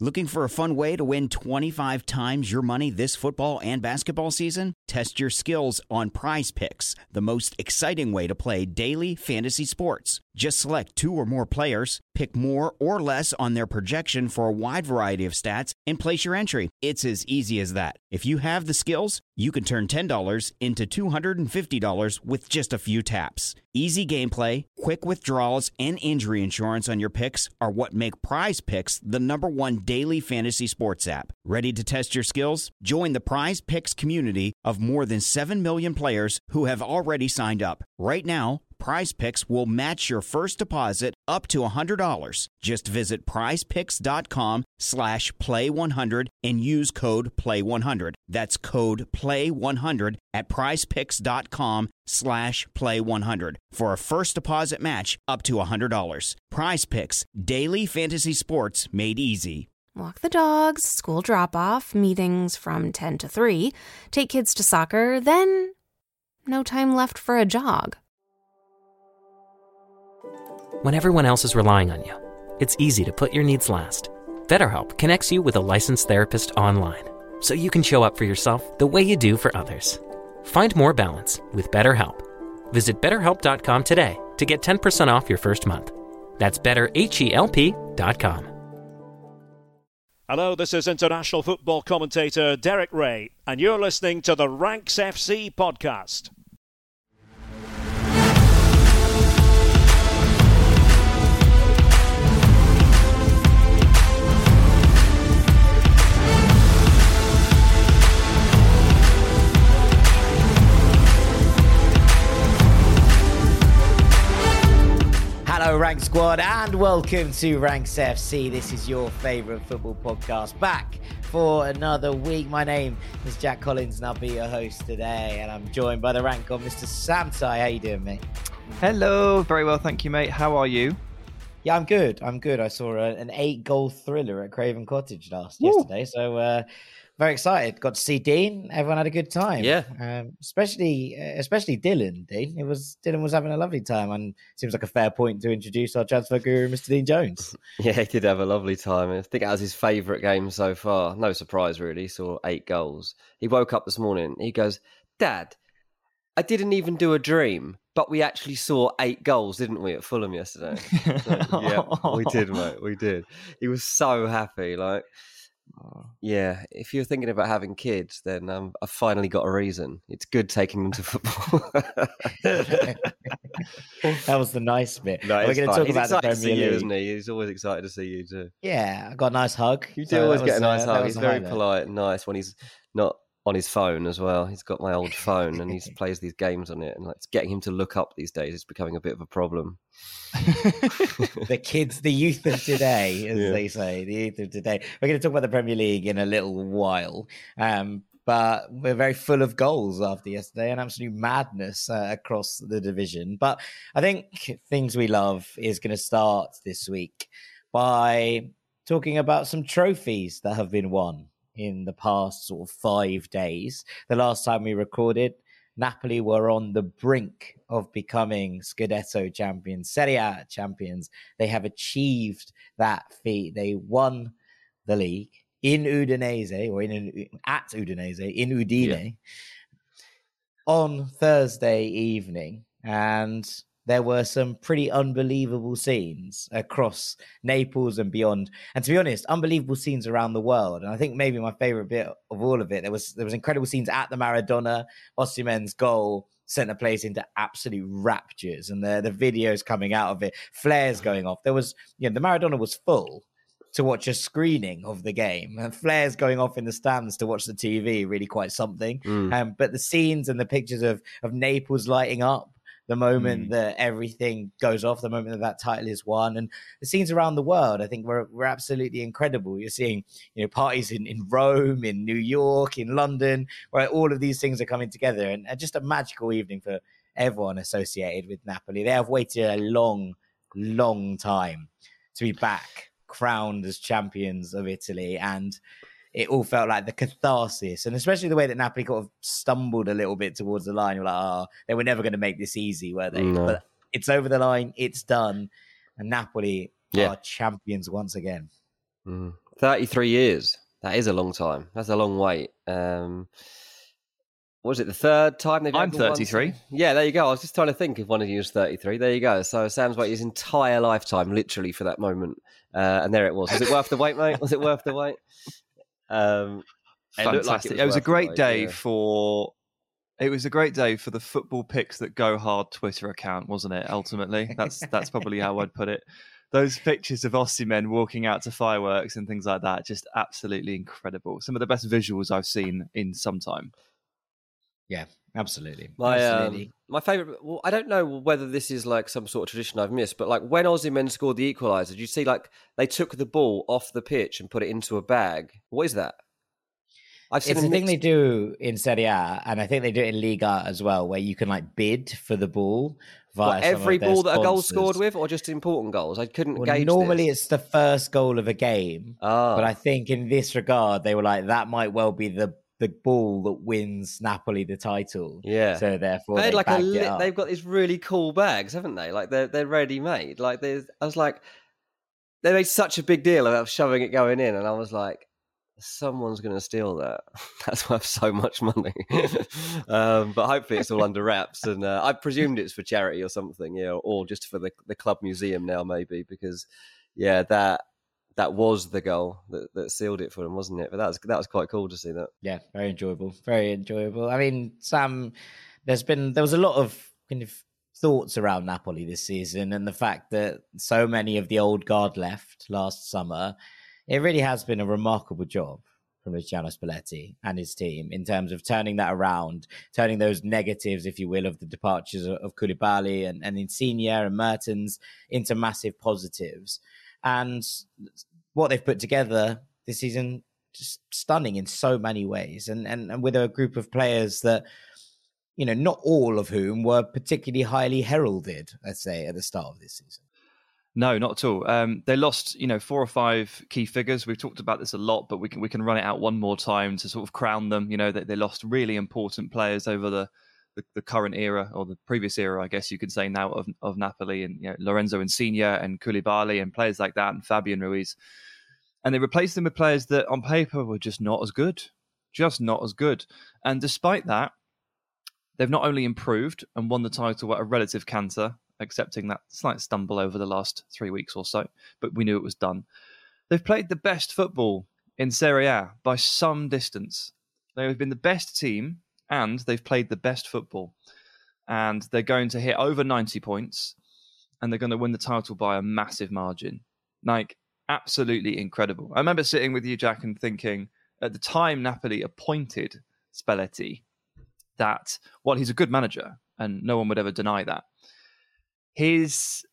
Looking for a fun way to win 25 times your money this football and basketball season? Test your skills on Prize Picks, the most exciting way to play daily fantasy sports. Just select 2 or more players, pick more or less on their projection for a wide variety of stats, and place your entry. It's as easy as that. If you have the skills, you can turn $10 into $250 with just a few taps. Easy gameplay, quick withdrawals, and injury insurance on your picks are what make Prize Picks the #1 daily fantasy sports app. Ready to test your skills? Join the Prize Picks community of more than 7 million players who have already signed up. Right now, Prize Picks will match your first deposit up to $100. Just visit prizepicks.com/play100 and use code PLAY100. That's code PLAY100 at prizepicks.com/play100 for a first deposit match up to $100. Prize Picks, daily fantasy sports made easy. Walk the dogs, school drop-off, meetings from 10 to 3, take kids to soccer, then no time left for a jog. When everyone else is relying on you, it's easy to put your needs last. BetterHelp connects you with a licensed therapist online, so you can show up for yourself the way you do for others. Find more balance with BetterHelp. Visit BetterHelp.com today to get 10% off your first month. That's BetterHelp.com. Hello, this is international football commentator Derek Ray, and you're listening to the Ranks FC podcast. Hello, Rank Squad, and welcome to Ranks FC. This is your favourite football podcast, back for another week. My name is Jack Collins, and I'll be your host today. And I'm joined by the Rank God, Mr. Sam Tai. How you doing, mate? Hello, very well, thank you, mate. How are you? Yeah, I'm good. I saw an 8-goal thriller at Craven Cottage yesterday, so very excited. Got to see Dean. Everyone had a good time. Yeah. Especially Dylan. Dylan was having a lovely time, and seems like a fair point to introduce our transfer guru, Mr. Dean Jones. Yeah, he did have a lovely time. I think that was his favourite game so far. No surprise, really. He saw 8 goals. He woke up this morning. He goes, "Dad, I didn't even do a dream, but we actually saw 8 goals, didn't we, at Fulham yesterday?" Yeah, we did, mate. We did. He was so happy. Yeah, if you're thinking about having kids, then I've finally got a reason. It's good taking them to football. That was the nice bit. No, we're going to talk about the Premier League, isn't he? He's always excited to see you too. Yeah, I got a nice hug. You do always get a nice hug. He's very highlight. polite and nice when he's not on his phone as well. He's got my old phone and he plays these games on it, and it's getting him to look up these days is becoming a bit of a problem. The youth of today, as they say, the youth of today. We're going to talk about the Premier League in a little while, but we're very full of goals after yesterday and absolute madness across the division. But I think things we love is going to start this week by talking about some trophies that have been won in the past sort of 5 days. The last time we recorded, Napoli were on the brink of becoming Scudetto champions, Serie A champions. They have achieved that feat. They won the league in Udinese, or at Udinese, in Udine, on Thursday evening. And there were some pretty unbelievable scenes across Naples and beyond. And to be honest, unbelievable scenes around the world. And I think maybe my favorite bit of all of it, there was incredible scenes at the Maradona. Osimhen's goal sent the place into absolute raptures. And the videos coming out of it, flares going off. There was, the Maradona was full to watch a screening of the game, and flares going off in the stands to watch the TV, really quite something. But the scenes and the pictures of Naples lighting up, the moment that everything goes off, the moment that title is won, and the scenes around the world, I think were absolutely incredible. You're seeing, parties in Rome, in New York, in London, where all of these things are coming together, and just a magical evening for everyone associated with Napoli. They have waited a long, long time to be back, crowned as champions of Italy, and it all felt like the catharsis, and especially the way that Napoli kind of stumbled a little bit towards the line. You're like, they were never going to make this easy, were they? No. But it's over the line, it's done, and Napoli are champions once again. 33 years. That is a long time. That's a long wait. Was it the third time they've? I'm 33. Yeah, there you go. I was just trying to think if one of you was 33. There you go. So Sam's waited his entire lifetime, literally, for that moment, and there it was. Was it worth the wait, mate? Was it worth the wait? Fantastic! It was a great day for. It was a great day for the Football Picks That Go Hard Twitter account, wasn't it? Ultimately, that's probably how I'd put it. Those pictures of Osimhen walking out to fireworks and things like that, just absolutely incredible. Some of the best visuals I've seen in some time. Yeah, absolutely. My favourite. Well, I don't know whether this is like some sort of tradition I've missed, but like when Osimhen scored the equaliser, did you see like they took the ball off the pitch and put it into a bag? What is that? It's a thing they do in Serie A, and I think they do it in Liga as well, where you can like bid for the ball via every ball that a goal scored with, or just important goals. I couldn't gauge. Normally, it's the first goal of a game, but I think in this regard, they were like that might well be the ball that wins Napoli the title. Yeah. So therefore, they've got these really cool bags, haven't they? Like they're ready made. Like I was like, they made such a big deal about shoving it going in, and I was like, someone's going to steal that. That's worth so much money. But hopefully it's all under wraps, and I presumed it's for charity or something, or just for the club museum now, maybe, because that was the goal that sealed it for them, wasn't it? But that was quite cool to see that. Yeah, very enjoyable. Very enjoyable. I mean, Sam, there was a lot of kind of thoughts around Napoli this season, and the fact that so many of the old guard left last summer. It really has been a remarkable job from Luciano Spalletti and his team in terms of turning that around, turning those negatives, if you will, of the departures of Koulibaly and Insigne and Mertens into massive positives. And what they've put together this season, just stunning in so many ways. And with a group of players that, not all of whom were particularly highly heralded, let's say, at the start of this season. No, not at all. They lost, 4 or 5 key figures. We've talked about this a lot, but we can run it out one more time to sort of crown them. They lost really important players over the current era, or the previous era, I guess you could say now, of Napoli, and Lorenzo Insigne and Koulibaly and players like that, and Fabian Ruiz. And they replaced them with players that on paper were just not as good. And despite that, they've not only improved and won the title at a relative canter, accepting that slight stumble over the last 3 weeks or so, but we knew it was done. They've played the best football in Serie A by some distance. They have been the best team, and they've played the best football. And they're going to hit over 90 points, and they're going to win the title by a massive margin. Like, absolutely incredible. I remember sitting with you, Jack, and thinking, at the time Napoli appointed Spalletti, that, well, he's a good manager, and no one would ever deny that. His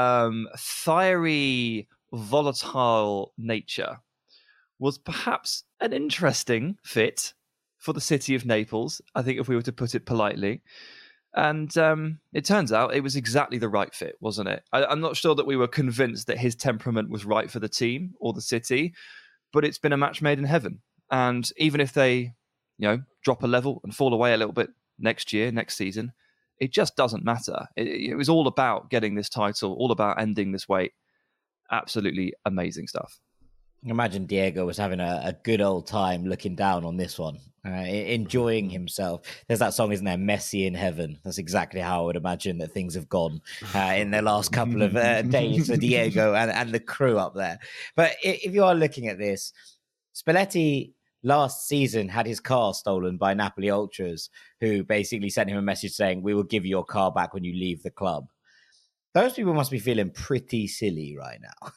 fiery, volatile nature was perhaps an interesting fit for the city of Naples, I think, if we were to put it politely. And it turns out it was exactly the right fit, wasn't it? I'm not sure that we were convinced that his temperament was right for the team or the city, but it's been a match made in heaven. And even if they, drop a level and fall away a little bit next season, it just doesn't matter. It was all about getting this title, all about ending this wait. Absolutely amazing stuff. Imagine Diego was having a good old time looking down on this one, enjoying himself. There's that song, isn't there? Messi in Heaven. That's exactly how I would imagine that things have gone in the last couple of days for Diego and the crew up there. But if you are looking at this, Spalletti last season had his car stolen by Napoli ultras, who basically sent him a message saying, "We will give you your car back when you leave the club." Those people must be feeling pretty silly right now.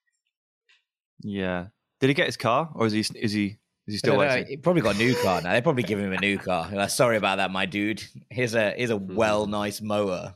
Yeah. Did he get his car, or is he still waiting? He probably got a new car now. They probably give him a new car. Like, sorry about that, my dude. Here's a nice mower.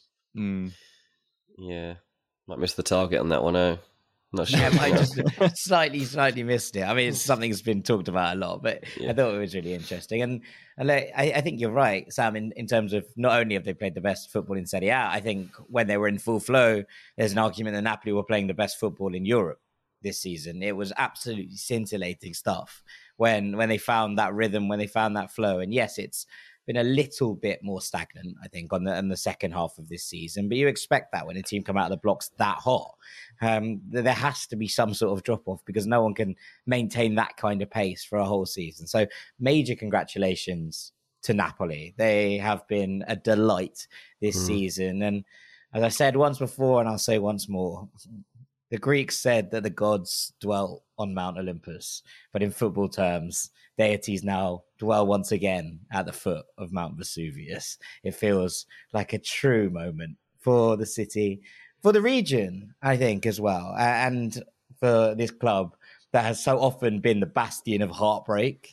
Yeah, might miss the target on that one. Not sure. Yeah, I just slightly missed it. I mean, it's something that's been talked about a lot, but I thought it was really interesting. And I think you're right, Sam, in terms of not only have they played the best football in Serie A, I think when they were in full flow, there's an argument that Napoli were playing the best football in Europe this season. It was absolutely scintillating stuff when they found that rhythm, when they found that flow. And yes, it's been a little bit more stagnant, I think, on the second half of this season. But you expect that when a team come out of the blocks that hot. There has to be some sort of drop-off because no one can maintain that kind of pace for a whole season. So major congratulations to Napoli. They have been a delight this season. And as I said once before, and I'll say once more, the Greeks said that the gods dwelt on Mount Olympus, but in football terms, deities now dwell once again at the foot of Mount Vesuvius. It feels like a true moment for the city, for the region, I think, as well, and for this club that has so often been the bastion of heartbreak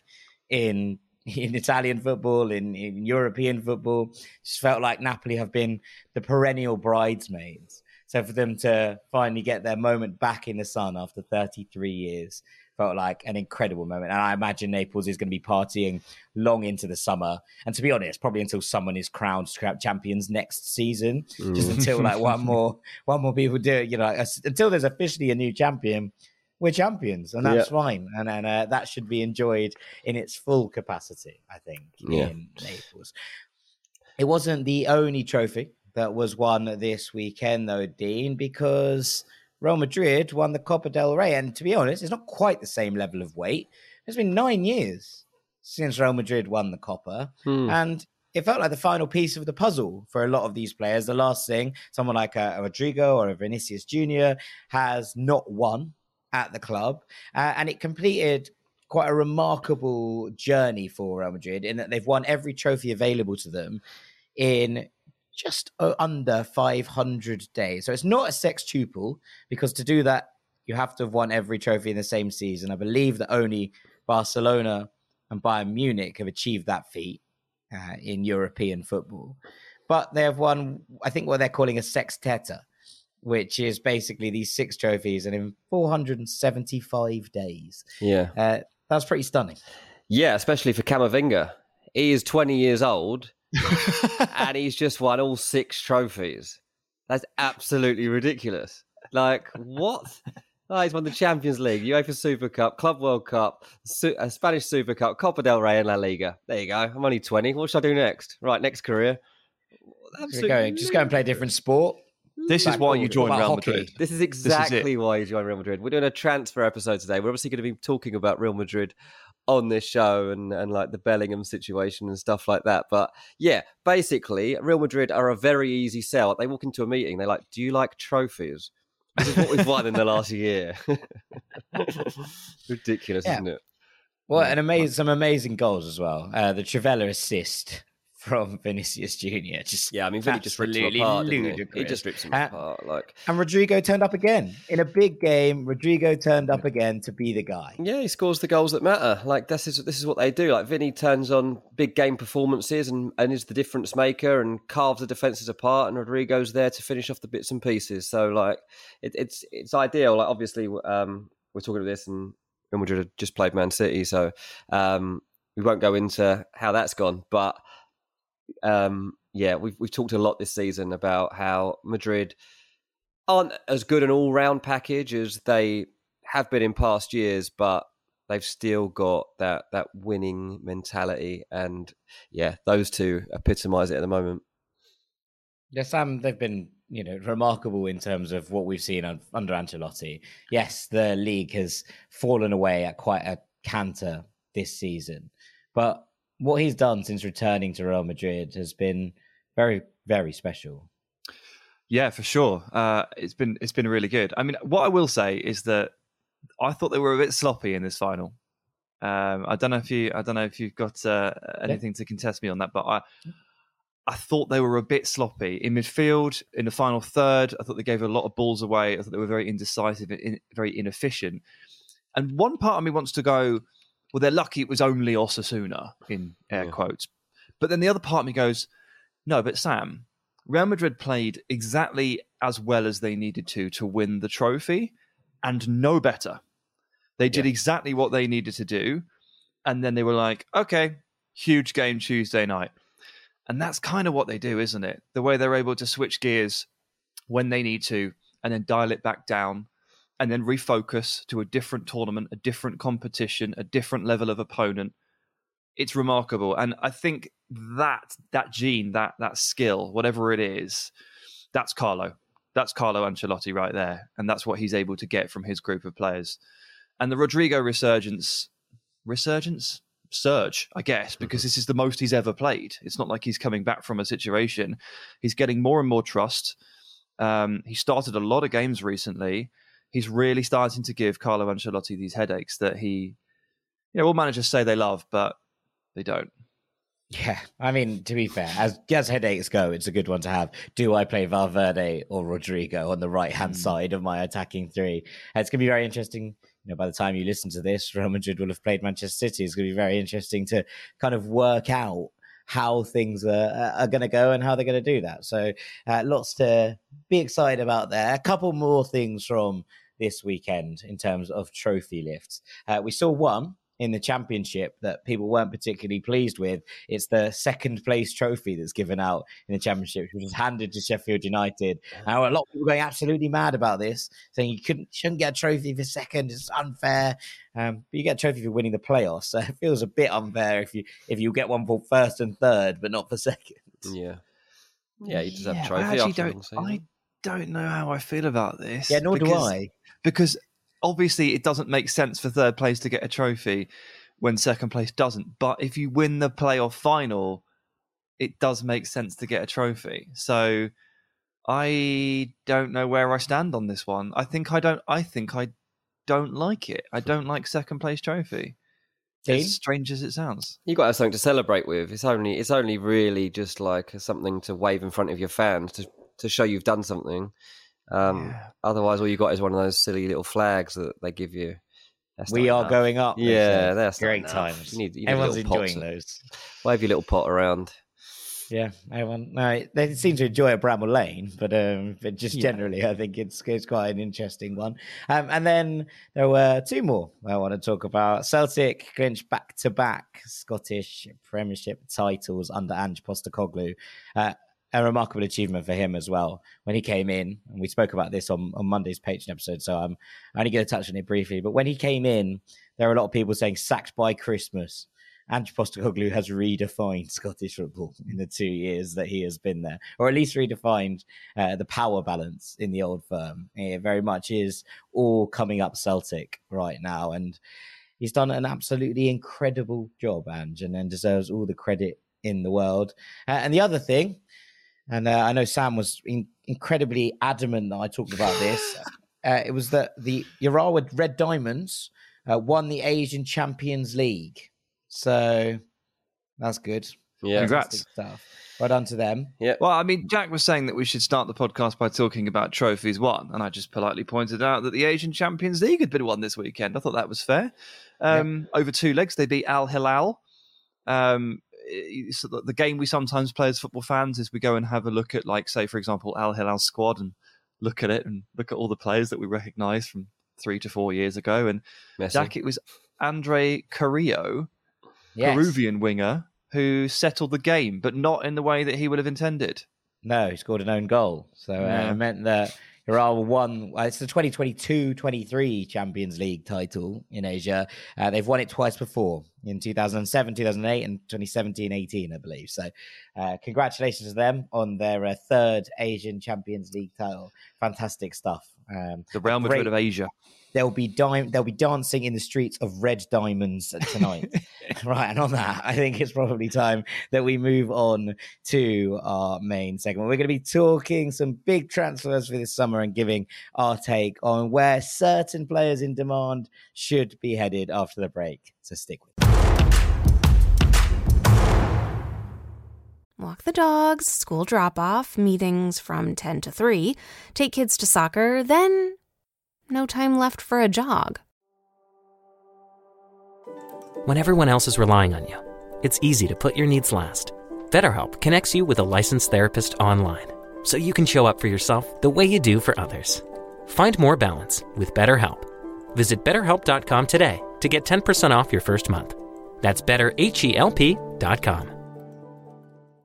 in Italian football, in European football. Just felt like Napoli have been the perennial bridesmaids. So for them to finally get their moment back in the sun after 33 years felt like an incredible moment. And I imagine Naples is going to be partying long into the summer. And to be honest, probably until someone is crowned champions next season, just until like one more people do it. You know, until there's officially a new champion, we're champions, and that's fine. And that should be enjoyed in its full capacity, I think, in Naples. It wasn't the only trophy that was won this weekend, though, Dean, because Real Madrid won the Copa del Rey. And to be honest, it's not quite the same level of weight. It's been 9 years since Real Madrid won the Copa. And it felt like the final piece of the puzzle for a lot of these players. The last thing, someone like a Rodrigo or a Vinicius Jr. has not won at the club. And it completed quite a remarkable journey for Real Madrid in that they've won every trophy available to them in just under 500 days. So it's not a sextuple, because to do that, you have to have won every trophy in the same season. I believe that only Barcelona and Bayern Munich have achieved that feat in European football. But they have won, I think, what they're calling a sexteta, which is basically these 6 trophies and in 475 days. Yeah. That's pretty stunning. Yeah, especially for Camavinga. He is 20 years old and he's just won all 6 trophies. That's absolutely ridiculous. Like, what? Oh, he's won the Champions League, UEFA Super Cup, Club World Cup, Spanish Super Cup, Copa del Rey and La Liga. There you go. I'm only 20. What should I do next? Right, next career. Just go and play a different sport. This is why you join Real Madrid. This is exactly why you join Real Madrid. We're doing a transfer episode today. We're obviously going to be talking about Real Madrid on this show and like the Bellingham situation and stuff like that. But yeah, basically, Real Madrid are a very easy sell. They walk into a meeting, they're like, do you like trophies? This is what we've won in the last year. Ridiculous, isn't it? Well, and some amazing goals as well. The Trivela assist from Vinicius Jr. Vinny just rips him apart. He just rips him apart. And Rodrigo turned up again in a big game. Rodrigo turned up again to be the guy. Yeah, he scores the goals that matter. Like this is what they do. Like Vinny turns on big game performances and is the difference maker and carves the defenses apart. And Rodrigo's there to finish off the bits and pieces. So like it's ideal. Like obviously we're talking about this, and Real Madrid have just played Man City, so we won't go into how that's gone, but. We've talked a lot this season about how Madrid aren't as good an all-round package as they have been in past years, but they've still got that winning mentality, and those two epitomise it at the moment. Yeah, Sam, they've been remarkable in terms of what we've seen under Ancelotti. Yes, the league has fallen away at quite a canter this season, but what he's done since returning to Real Madrid has been very, very special. Yeah, for sure. It's been really good. I mean, what I will say is that I thought they were a bit sloppy in this final. I don't know if you've got anything to contest me on that, but I thought they were a bit sloppy in midfield. In the final third, I thought they gave a lot of balls away. I thought they were very indecisive, very inefficient. And one part of me wants to go, well, they're lucky it was only Osasuna, in air quotes. But then the other part of me goes, no, but Sam, Real Madrid played exactly as well as they needed to win the trophy, and no better. They did exactly what they needed to do, and then they were like, okay, huge game Tuesday night. And that's kind of what they do, isn't it? The way they're able to switch gears when they need to, and then dial it back down, and then refocus to a different tournament, a different competition, a different level of opponent. it's remarkable. And I think that gene, that skill, whatever it is, that's Carlo. That's Carlo Ancelotti right there. And that's what he's able to get from his group of players. And the Rodrigo surge, I guess, because this is the most he's ever played. It's not like he's coming back from a situation. He's getting more and more trust. He started a lot of games recently. He's really starting to give Carlo Ancelotti these headaches that all managers say they love, but they don't. Yeah, I mean, to be fair, as headaches go, it's a good one to have. Do I play Valverde or Rodrigo on the right-hand side of my attacking three? It's going to be very interesting. By the time you listen to this, Real Madrid will have played Manchester City. It's going to be very interesting to kind of work out how things are going to go and how they're going to do that. So lots to be excited about there. A couple more things from this weekend in terms of trophy lifts. We saw one in the Championship that people weren't particularly pleased with. It's the second place trophy that's given out in the Championship, which was handed to Sheffield United. Now, a lot of people are going absolutely mad about this, saying you shouldn't get a trophy for second. It's unfair. But you get a trophy for winning the playoffs. So it feels a bit unfair if you get one for first and third, but not for second. Yeah, you just have a trophy. I don't know how I feel about this. Yeah, nor do I. Because obviously, it doesn't make sense for third place to get a trophy when second place doesn't. But if you win the playoff final, it does make sense to get a trophy. So I don't know where I stand on this one. I think I don't like it. I don't like second place trophy. As strange as it sounds. You got to have something to celebrate with. It's only really just like something to wave in front of your fans to show you've done something. Otherwise, all you got is one of those silly little flags that they give you. We are going up. Yeah, that's great times. You need everyone's enjoying those. Wave your little pot around. Yeah, everyone. No, they seem to enjoy it, Bramall Lane, but just generally, I think it's quite an interesting one. And then there were two more I want to talk about. Celtic clinched back-to-back Scottish Premiership titles under Ange Postecoglou. A remarkable achievement for him as well. When he came in, and we spoke about this on Monday's Patreon episode, so I'm only going to touch on it briefly. But when he came in, there were a lot of people saying sacked by Christmas. Ange Postecoglou has redefined Scottish football in the 2 years that he has been there, or at least redefined the power balance in the old firm. It very much is all coming up Celtic right now, and he's done an absolutely incredible job, Ange, and deserves all the credit in the world. And the other thing, and I know Sam was incredibly adamant that I talked about this. It was that the Urawa Red Diamonds won the Asian Champions League. So that's good. Yeah, congrats. Stuff. Well done to them. Yeah. Well, I mean, Jack was saying that we should start the podcast by talking about trophies won, and I just politely pointed out that the Asian Champions League had been won this weekend. I thought that was fair. Over 2 legs, they beat Al Hilal. So the game we sometimes play as football fans is we go and have a look at, like, say, for example, Al Hilal's squad and look at it and look at all the players that we recognise from 3 to 4 years ago. And Messi. Jack, it was Andre Carrillo, Peruvian winger, who settled the game, but not in the way that he would have intended. No, he scored an own goal. So it meant that Urawa won. It's the 2022-23 Champions League title in Asia. They've won it twice before, in 2007, 2008, and 2017-18, I believe. So congratulations to them on their third Asian Champions League title. Fantastic stuff. The Real Madrid of Asia. They'll be dancing in the streets of red diamonds tonight. Right, and on that, I think it's probably time that we move on to our main segment. We're going to be talking some big transfers for this summer and giving our take on where certain players in demand should be headed after the break. So stick with it. Walk the dogs, school drop-off, meetings from 10 to 3, take kids to soccer, then no time left for a jog. When everyone else is relying on you, it's easy to put your needs last. BetterHelp connects you with a licensed therapist online, so you can show up for yourself the way you do for others. Find more balance with BetterHelp. Visit BetterHelp.com today to get 10% off your first month. That's BetterHelp.com.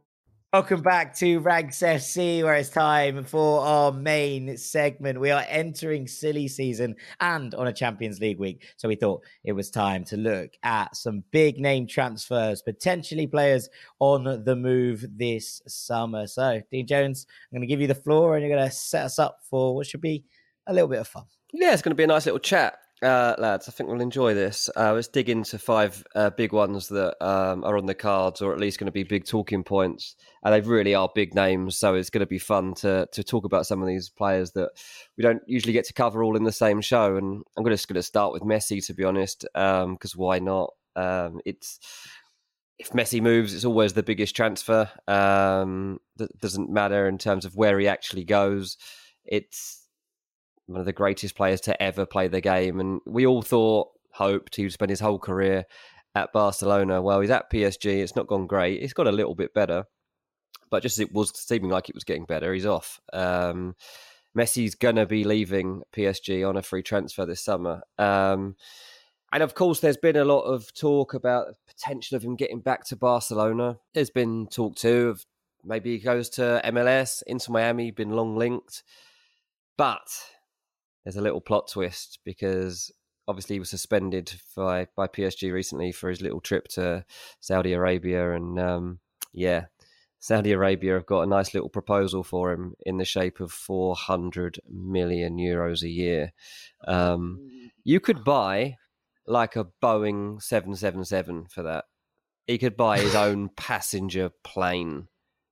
Welcome back to Ranks FC, where it's time for our main segment. We are entering silly season and on a Champions League week. So we thought it was time to look at some big name transfers, potentially players on the move this summer. So, Dean Jones, I'm going to give you the floor and you're going to set us up for what should be a little bit of fun. Yeah, it's going to be a nice little chat. Lads, I think we'll enjoy this. Let's dig into 5 big ones that are on the cards, or at least going to be big talking points. And they really are big names, so it's going to be fun to talk about some of these players that we don't usually get to cover all in the same show. And I'm just going to start with Messi, to be honest, because why not? If Messi moves, it's always the biggest transfer. That doesn't matter in terms of where he actually goes. It's one of the greatest players to ever play the game. And we all hoped he would spend his whole career at Barcelona. Well, he's at PSG. It's not gone great. It's got a little bit better. But just as it was seeming like it was getting better, he's off. Messi's going to be leaving PSG on a free transfer this summer. And of course, there's been a lot of talk about the potential of him getting back to Barcelona. There's been talk too of maybe he goes to MLS, Inter Miami, been long linked. But there's a little plot twist, because obviously he was suspended by PSG recently for his little trip to Saudi Arabia. And Saudi Arabia have got a nice little proposal for him in the shape of 400 million euros a year. You could buy like a Boeing 777 for that. He could buy his own passenger plane.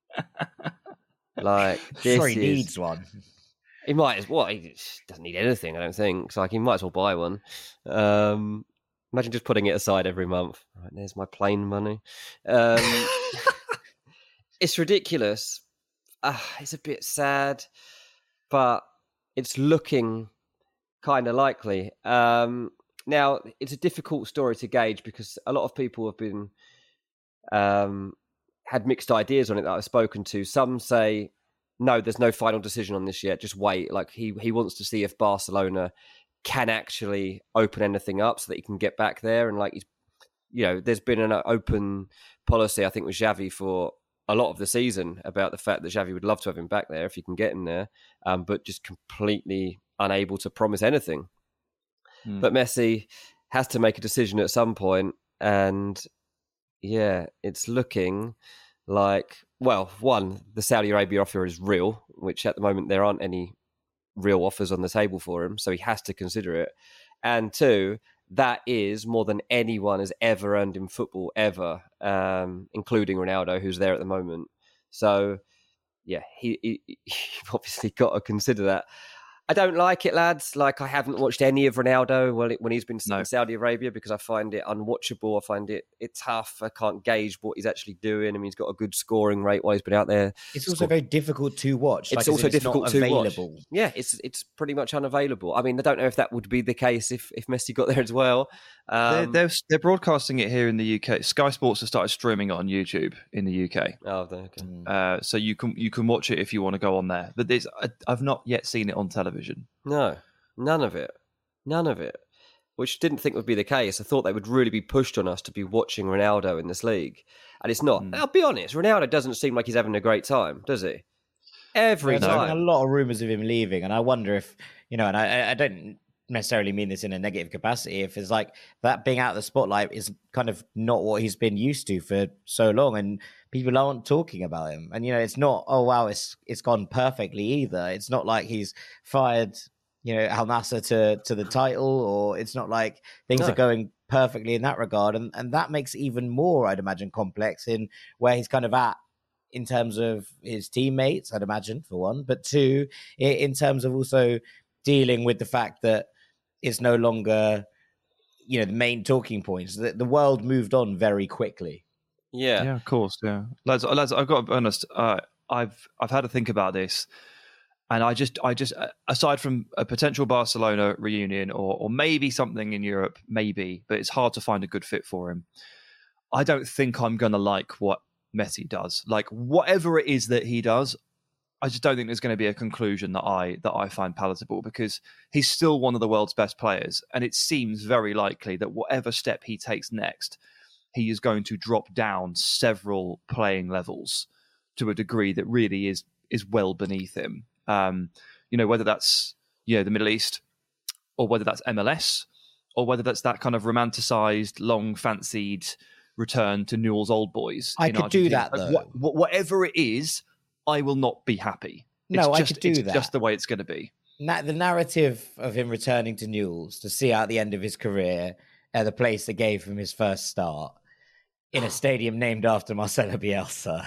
Like, Sure, he needs one. He might as well. He doesn't need anything, I don't think. It's like he might as well buy one. Imagine just putting it aside every month. Right, there's my plane money. It's ridiculous. It's a bit sad, but it's looking kind of likely. Now, it's a difficult story to gauge because a lot of people have been had mixed ideas on it that I've spoken to. Some say, no, there's no final decision on this yet. Just wait. Like he wants to see if Barcelona can actually open anything up so that he can get back there. And like, there's been an open policy, I think, with Xavi for a lot of the season about the fact that Xavi would love to have him back there if he can get him there, but just completely unable to promise anything. But Messi has to make a decision at some point, and yeah, it's looking like, well, one, the Saudi Arabia offer is real, which at the moment there aren't any real offers on the table for him, so he has to consider it. And two, that is more than anyone has ever earned in football ever, including Ronaldo, who's there at the moment. So, yeah, he obviously got to consider that. I don't like it, lads. Like, I haven't watched any of Ronaldo when he's been in Saudi Arabia because I find it unwatchable. I find it tough. I can't gauge what he's actually doing. I mean, he's got a good scoring rate while he's been out there. It's also very difficult to watch. It's also difficult to watch. Yeah, it's pretty much unavailable. I mean, I don't know if that would be the case if Messi got there as well. They're broadcasting it here in the UK. Sky Sports have started streaming it on YouTube in the UK. Oh, okay. So you can watch it if you want to go on there. But I've not yet seen it on television. No, none of it. Which didn't think would be the case. I thought they would really be pushed on us to be watching Ronaldo in this league. And it's not. I'll be honest, Ronaldo doesn't seem like he's having a great time, does he? Every time. There's a lot of rumours of him leaving, and I wonder if, and I don't necessarily mean this in a negative capacity, if it's like that being out of the spotlight is kind of not what he's been used to for so long, and people aren't talking about him. And, it's not, oh, wow, it's gone perfectly either. It's not like he's fired, Al Nassr to the title, or it's not like things are going perfectly in that regard. And that makes it even more, I'd imagine, complex in where he's kind of at in terms of his teammates, I'd imagine, for one, but two, in terms of also dealing with the fact that it's no longer, the main talking points. The world moved on very quickly. Yeah, of course. Yeah, lads, I've got to be honest. I've had to think about this, and I just aside from a potential Barcelona reunion or maybe something in Europe, maybe, but it's hard to find a good fit for him. I don't think I'm going to like what Messi does. Like, whatever it is that he does, I just don't think there's going to be a conclusion that I find palatable, because he's still one of the world's best players, and it seems very likely that whatever step he takes next, he is going to drop down several playing levels to a degree that really is well beneath him. Whether that's the Middle East, or whether that's MLS, or whether that's that kind of romanticized, long fancied return to Newell's Old Boys. I could do that though. Whatever it is, I will not be happy. I could do that. It's just the way it's going to be. The narrative of him returning to Newell's to see out the end of his career at the place that gave him his first start in a stadium named after Marcelo Bielsa.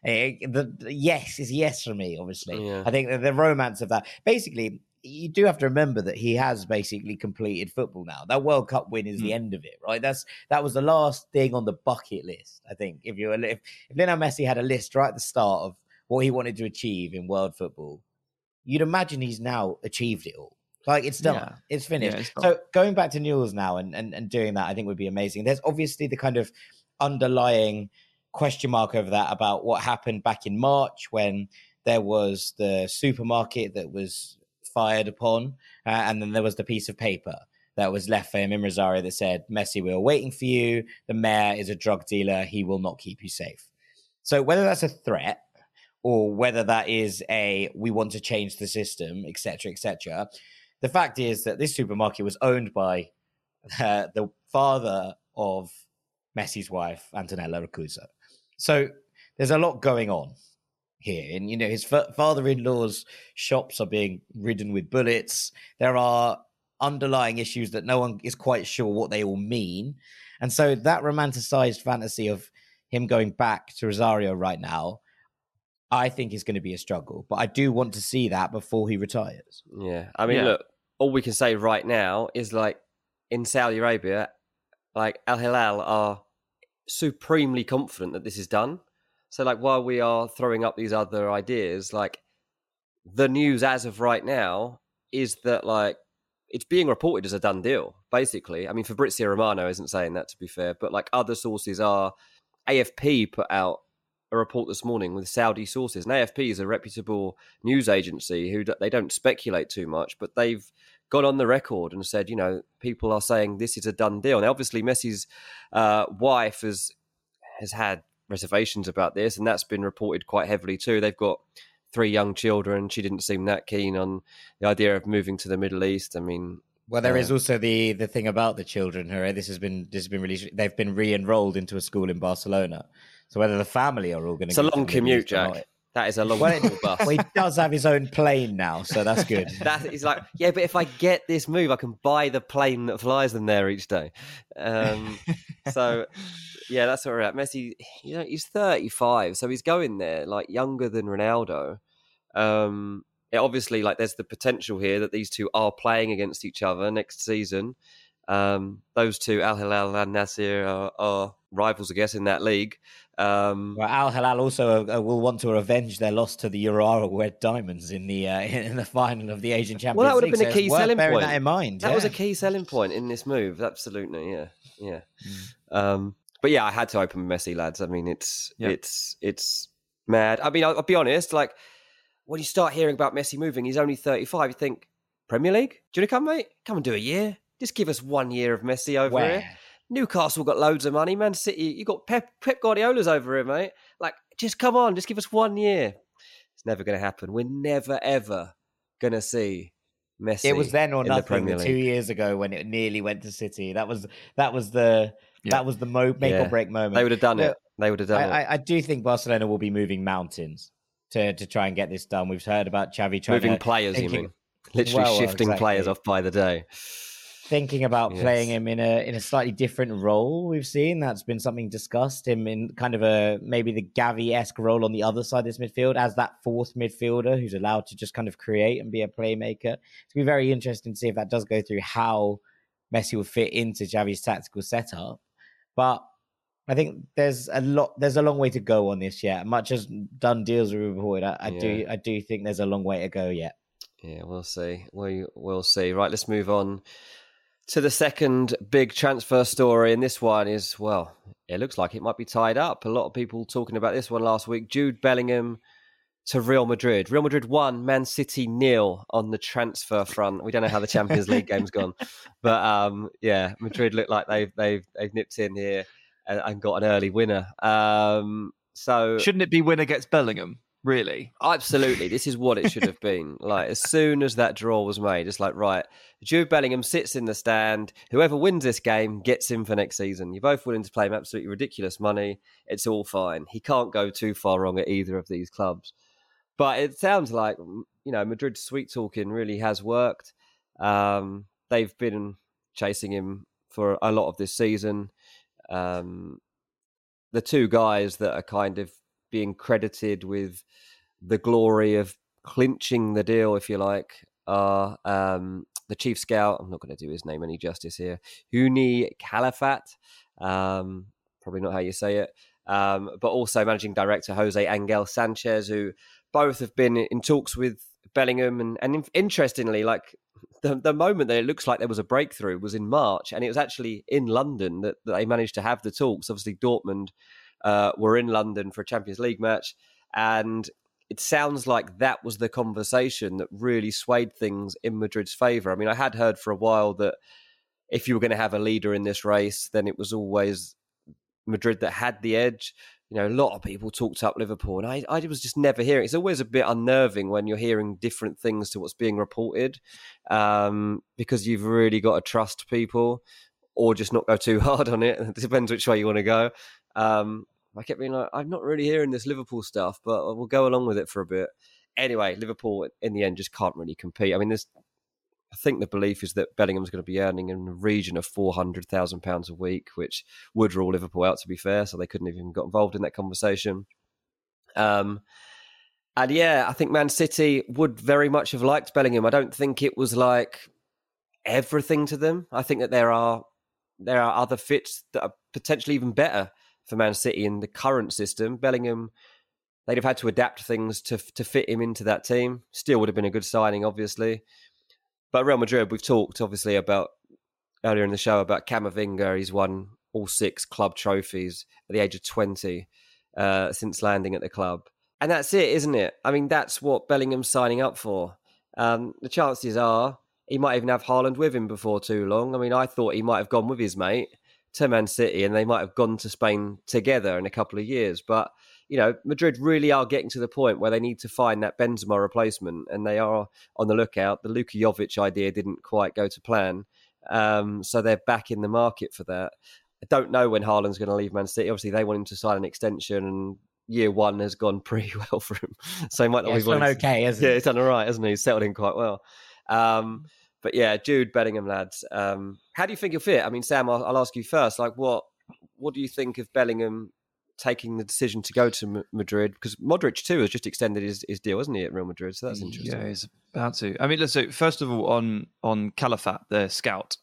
Yes is yes for me, obviously. Yeah. I think the romance of that. Basically, you do have to remember that he has basically completed football now. That World Cup win is the end of it, right? That was the last thing on the bucket list, I think. If Lionel Messi had a list right at the start of what he wanted to achieve in world football, you'd imagine he's now achieved it all. Like, it's done. Yeah. It's finished. Yeah, it's so going back to Newell's now and doing that, I think would be amazing. There's obviously the kind of underlying question mark over that about what happened back in March when there was the supermarket that was fired upon, and then there was the piece of paper that was left for him in Rosario that said, Messi, we're waiting for you. The mayor is a drug dealer. He will not keep you safe. So whether that's a threat or whether that is we want to change the system, etc., the fact is that this supermarket was owned by the father of Messi's wife, Antonella Roccuzzo. So there's a lot going on here. And, his father-in-law's shops are being ridden with bullets. There are underlying issues that no one is quite sure what they all mean. And so that romanticized fantasy of him going back to Rosario right now, I think is going to be a struggle. But I do want to see that before he retires. Yeah. I mean, look, all we can say right now is, like, in Saudi Arabia, like, Al Hilal are supremely confident that this is done. So, like, while we are throwing up these other ideas, like, the news as of right now is that, like, it's being reported as a done deal, basically. I mean, Fabrizio Romano isn't saying that, to be fair, but, like, other sources are. AFP put out a report this morning with Saudi sources. And AFP is a reputable news agency who they don't speculate too much, but they've gone on the record and said, people are saying this is a done deal. Now, obviously, Messi's wife has had reservations about this, and that's been reported quite heavily too. They've got 3 young children. She didn't seem that keen on the idea of moving to the Middle East. I mean, well, there is also the thing about the children. This has been released. They've been re-enrolled into a school in Barcelona. So whether the family are all going to, it's a long commute, Jack. That is a long bus. Well, he does have his own plane now, so that's good. He's like, yeah, but if I get this move, I can buy the plane that flies them there each day. So, yeah, that's where we're at. Messi, he's 35, so he's going there, like, younger than Ronaldo. Obviously, like, there's the potential here that these two are playing against each other next season. Those two, Al Hilal and Nasser, are rivals, I guess, in that league. Well, Al Hilal also will want to revenge their loss to the Urawa Red Diamonds in the final of the Asian Champions League. Well, that would have been a key selling point. That in mind. That was a key selling point in this move. Absolutely, yeah. But yeah, I had to open Messi, lads. I mean, it's mad. I mean, I'll be honest. Like, when you start hearing about Messi moving, he's only 35. You think, Premier League? Do you want to come, mate? Come and do a year. Just give us 1 year of Messi over here. Newcastle got loads of money. Man City, you got Pep Guardiola's over here, mate. Like, just come on, just give us 1 year. It's never going to happen. We're never, ever going to see Messi. It was then or in nothing the 2 years ago when it nearly went to City. That was the make or break moment. They would have done it. They would have done it. I do think Barcelona will be moving mountains to try and get this done. We've heard about Xavi trying moving players, you mean? Literally shifting players off by the day. Thinking about playing him in a slightly different role. We've seen that's been something discussed. Him in kind of maybe the Gavi-esque role on the other side of this midfield as that fourth midfielder who's allowed to just kind of create and be a playmaker. It's going to be very interesting to see if that does go through, how Messi will fit into Xavi's tactical setup. But I think there's a long way to go on this yet. Much as done deals are reported, I do think there's a long way to go yet. Yeah, we'll see. We'll see. Right, let's move on to the second big transfer story. And this one is, well, it looks like it might be tied up. A lot of people talking about this one last week. Jude Bellingham to Real Madrid. Real Madrid 1, Man City 0 on the transfer front. We don't know how the Champions League game's gone. But Madrid look like they've nipped in here and got an early winner. So shouldn't it be winner gets Bellingham? Really? Absolutely. This is what it should have been. Like, as soon as that draw was made, it's like, right, Jude Bellingham sits in the stand. Whoever wins this game gets him for next season. You're both willing to play him absolutely ridiculous money. It's all fine. He can't go too far wrong at either of these clubs. But it sounds like, Madrid's sweet talking really has worked. They've been chasing him for a lot of this season. The two guys that are kind of being credited with the glory of clinching the deal, if you like, are the chief scout. I'm not going to do his name any justice here. Huni Calafat, probably not how you say it, but also managing director Jose Angel Sanchez, who both have been in talks with Bellingham. And interestingly, like the moment that it looks like there was a breakthrough was in March, and it was actually in London that they managed to have the talks. Obviously, Dortmund were in London for a Champions League match, and it sounds like that was the conversation that really swayed things in Madrid's favour. I mean, I had heard for a while that if you were going to have a leader in this race, then it was always Madrid that had the edge. A lot of people talked up Liverpool, and I was just never hearing. It's always a bit unnerving when you're hearing different things to what's being reported, because you've really got to trust people or just not go too hard on it. It depends which way you want to go. I kept being like, I'm not really hearing this Liverpool stuff, but we'll go along with it for a bit. Anyway, Liverpool in the end just can't really compete. I mean, I think the belief is that Bellingham's going to be earning in the region of £400,000 a week, which would rule Liverpool out, to be fair. So they couldn't have even got involved in that conversation. And yeah, I think Man City would very much have liked Bellingham. I don't think it was like everything to them. I think that there are other fits that are potentially even better for Man City in the current system. Bellingham, they'd have had to adapt things to fit him into that team. Still would have been a good signing, obviously. But Real Madrid, we've talked obviously about earlier in the show about Camavinga. He's won all 6 club trophies at the age of 20 since landing at the club. And that's it, isn't it? I mean, that's what Bellingham's signing up for. The chances are he might even have Haaland with him before too long. I mean, I thought he might have gone with his mate to Man City and they might have gone to Spain together in a couple of years. But, Madrid really are getting to the point where they need to find that Benzema replacement, and they are on the lookout. The Luka Jovic idea didn't quite go to plan. So they're back in the market for that. I don't know when Haaland's going to leave Man City. Obviously, they want him to sign an extension, and year one has gone pretty well for him. So he might not be done okay, hasn't he? Yeah, he's done all right, hasn't he? He's settled in quite well. But yeah, Jude Bellingham, lads. How do you think he'll fit? I mean, Sam, I'll ask you first. Like, what do you think of Bellingham taking the decision to go to Madrid? Because Modric too has just extended his deal, hasn't he, at Real Madrid? So that's interesting. Yeah, he's about to. I mean, so first of all, on Calafat, the scout,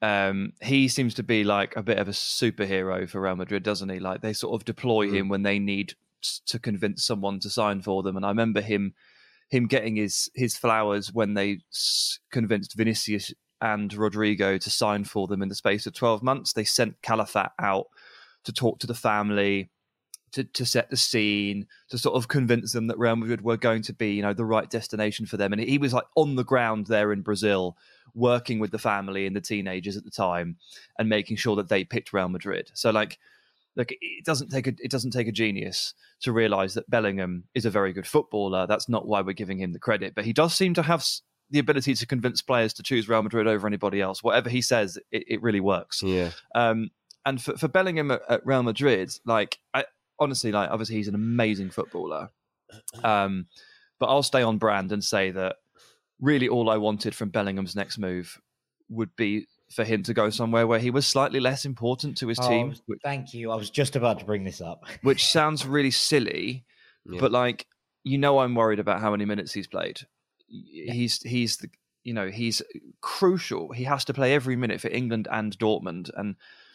he seems to be like a bit of a superhero for Real Madrid, doesn't he? Like, they sort of deploy him when they need to convince someone to sign for them. And I remember him getting his flowers when they convinced Vinicius and Rodrigo to sign for them in the space of 12 months. They sent Calafat out to talk to the family, to set the scene, to sort of convince them that Real Madrid were going to be, the right destination for them. And he was like on the ground there in Brazil, working with the family and the teenagers at the time and making sure that they picked Real Madrid. So like it doesn't take a genius to realize that Bellingham is a very good footballer. That's not why we're giving him the credit, but he does seem to have the ability to convince players to choose Real Madrid over anybody else. Whatever he says, it really works. Yeah. And for Bellingham at Real Madrid, honestly, obviously he's an amazing footballer. But I'll stay on brand and say that really all I wanted from Bellingham's next move would be for him to go somewhere where he was slightly less important to his team. Thank you. I was just about to bring this up. Which sounds really silly, but I'm worried about how many minutes he's played. Yeah. He's crucial. He has to play every minute for England and Dortmund, and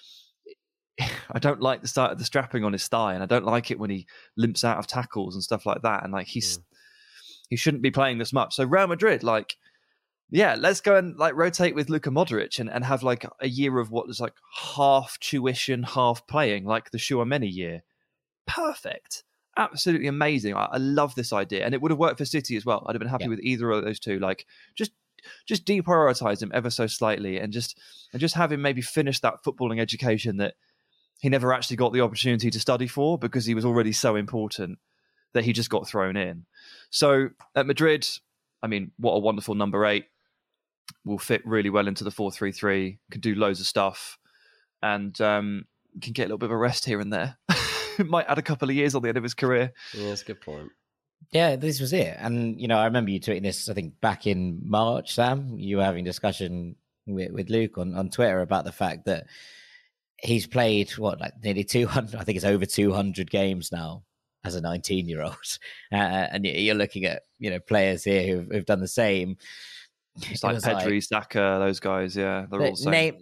I don't like the strapping on his thigh, and I don't like it when he limps out of tackles and stuff like that. And he shouldn't be playing this much. So Real Madrid, let's go and rotate with Luka Modric and have a year of what is half tuition, half playing, like the Tchouaméni year. Perfect. Absolutely amazing. I love this idea. And it would have worked for City as well. I'd have been happy with either of those two. Just deprioritize him ever so slightly and just have him maybe finish that footballing education that he never actually got the opportunity to study for because he was already so important that he just got thrown in. So at Madrid, I mean, what a wonderful number 8. Will fit really well into the 4-3-3, can do loads of stuff, and can get a little bit of a rest here and there. Might add a couple of years on the end of his career. Yeah, that's a good point. Yeah, this was it. And, I remember you tweeting this, I think, back in March, Sam. You were having discussion with Luke on Twitter about the fact that he's played, nearly 200, I think it's over 200 games now as a 19-year-old. And you're looking at, players here who've done the same. It's like Pedri, Saka, those guys, yeah. They're all the same.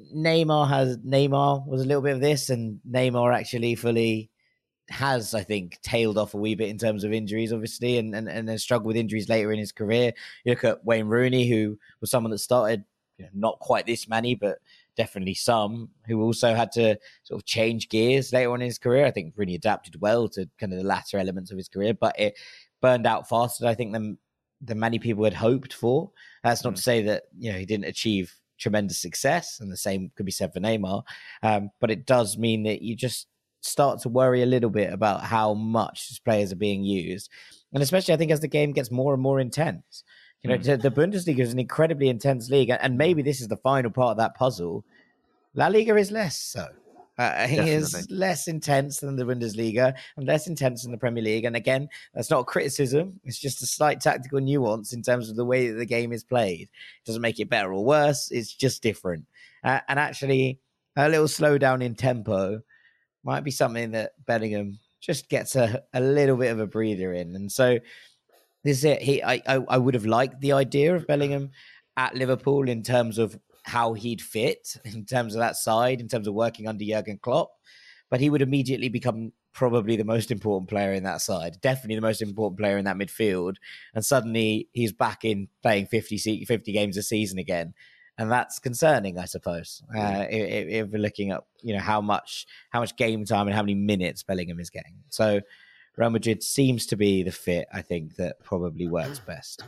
Neymar was a little bit of this, and Neymar actually fully has, I think, tailed off a wee bit in terms of injuries, obviously, and then struggled with injuries later in his career. You look at Wayne Rooney, who was someone that started not quite this many, but definitely some, who also had to sort of change gears later on in his career. I think Rooney adapted well to kind of the latter elements of his career, but it burned out faster, I think, than many people had hoped for. That's not to say that he didn't achieve tremendous success, and the same could be said for Neymar. But it does mean that you just start to worry a little bit about how much his players are being used, and especially I think as the game gets more and more intense. The Bundesliga is an incredibly intense league, and maybe this is the final part of that puzzle. La Liga is less so. He is less intense than the Bundesliga and less intense than the Premier League. And again, that's not a criticism. It's just a slight tactical nuance in terms of the way that the game is played. It doesn't make it better or worse. It's just different. And actually, a little slowdown in tempo might be something that Bellingham just gets a little bit of a breather in. And so this is it. I would have liked the idea of Bellingham at Liverpool in terms of how he'd fit, in terms of that side, in terms of working under Jurgen Klopp, but he would immediately become probably the most important player in that side, definitely the most important player in that midfield, and suddenly he's back in playing 50 games a season again, and that's concerning, I suppose, if we're looking at how much game time and how many minutes Bellingham is getting. So Real Madrid seems to be the fit, I think, that probably works best.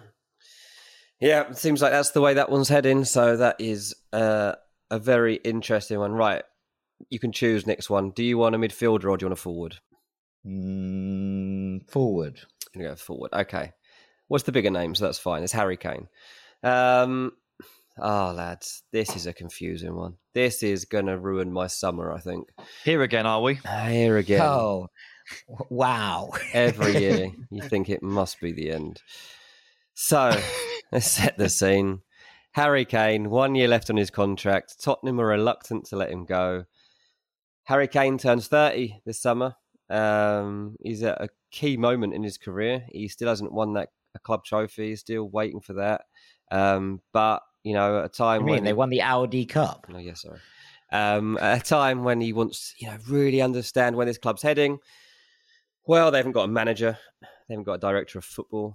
Yeah, it seems like that's the way that one's heading. So that is a very interesting one. Right, you can choose next one. Do you want a midfielder or do you want a forward? Forward. I'm going to go forward. Okay. What's the bigger name? So that's fine. It's Harry Kane. Lads, this is a confusing one. This is going to ruin my summer, I think. Here again, are we? Here again. Oh, wow. Every year, you think it must be the end. So... Let's set the scene. Harry Kane, 1 year left on his contract. Tottenham are reluctant to let him go. Harry Kane turns 30 this summer. He's at a key moment in his career. He still hasn't won that club trophy. He's still waiting for that. But, at a time when... they won the Audi Cup? Oh, yes, sorry. At a time when he wants, really understand where this club's heading. Well, they haven't got a manager. They haven't got a director of football.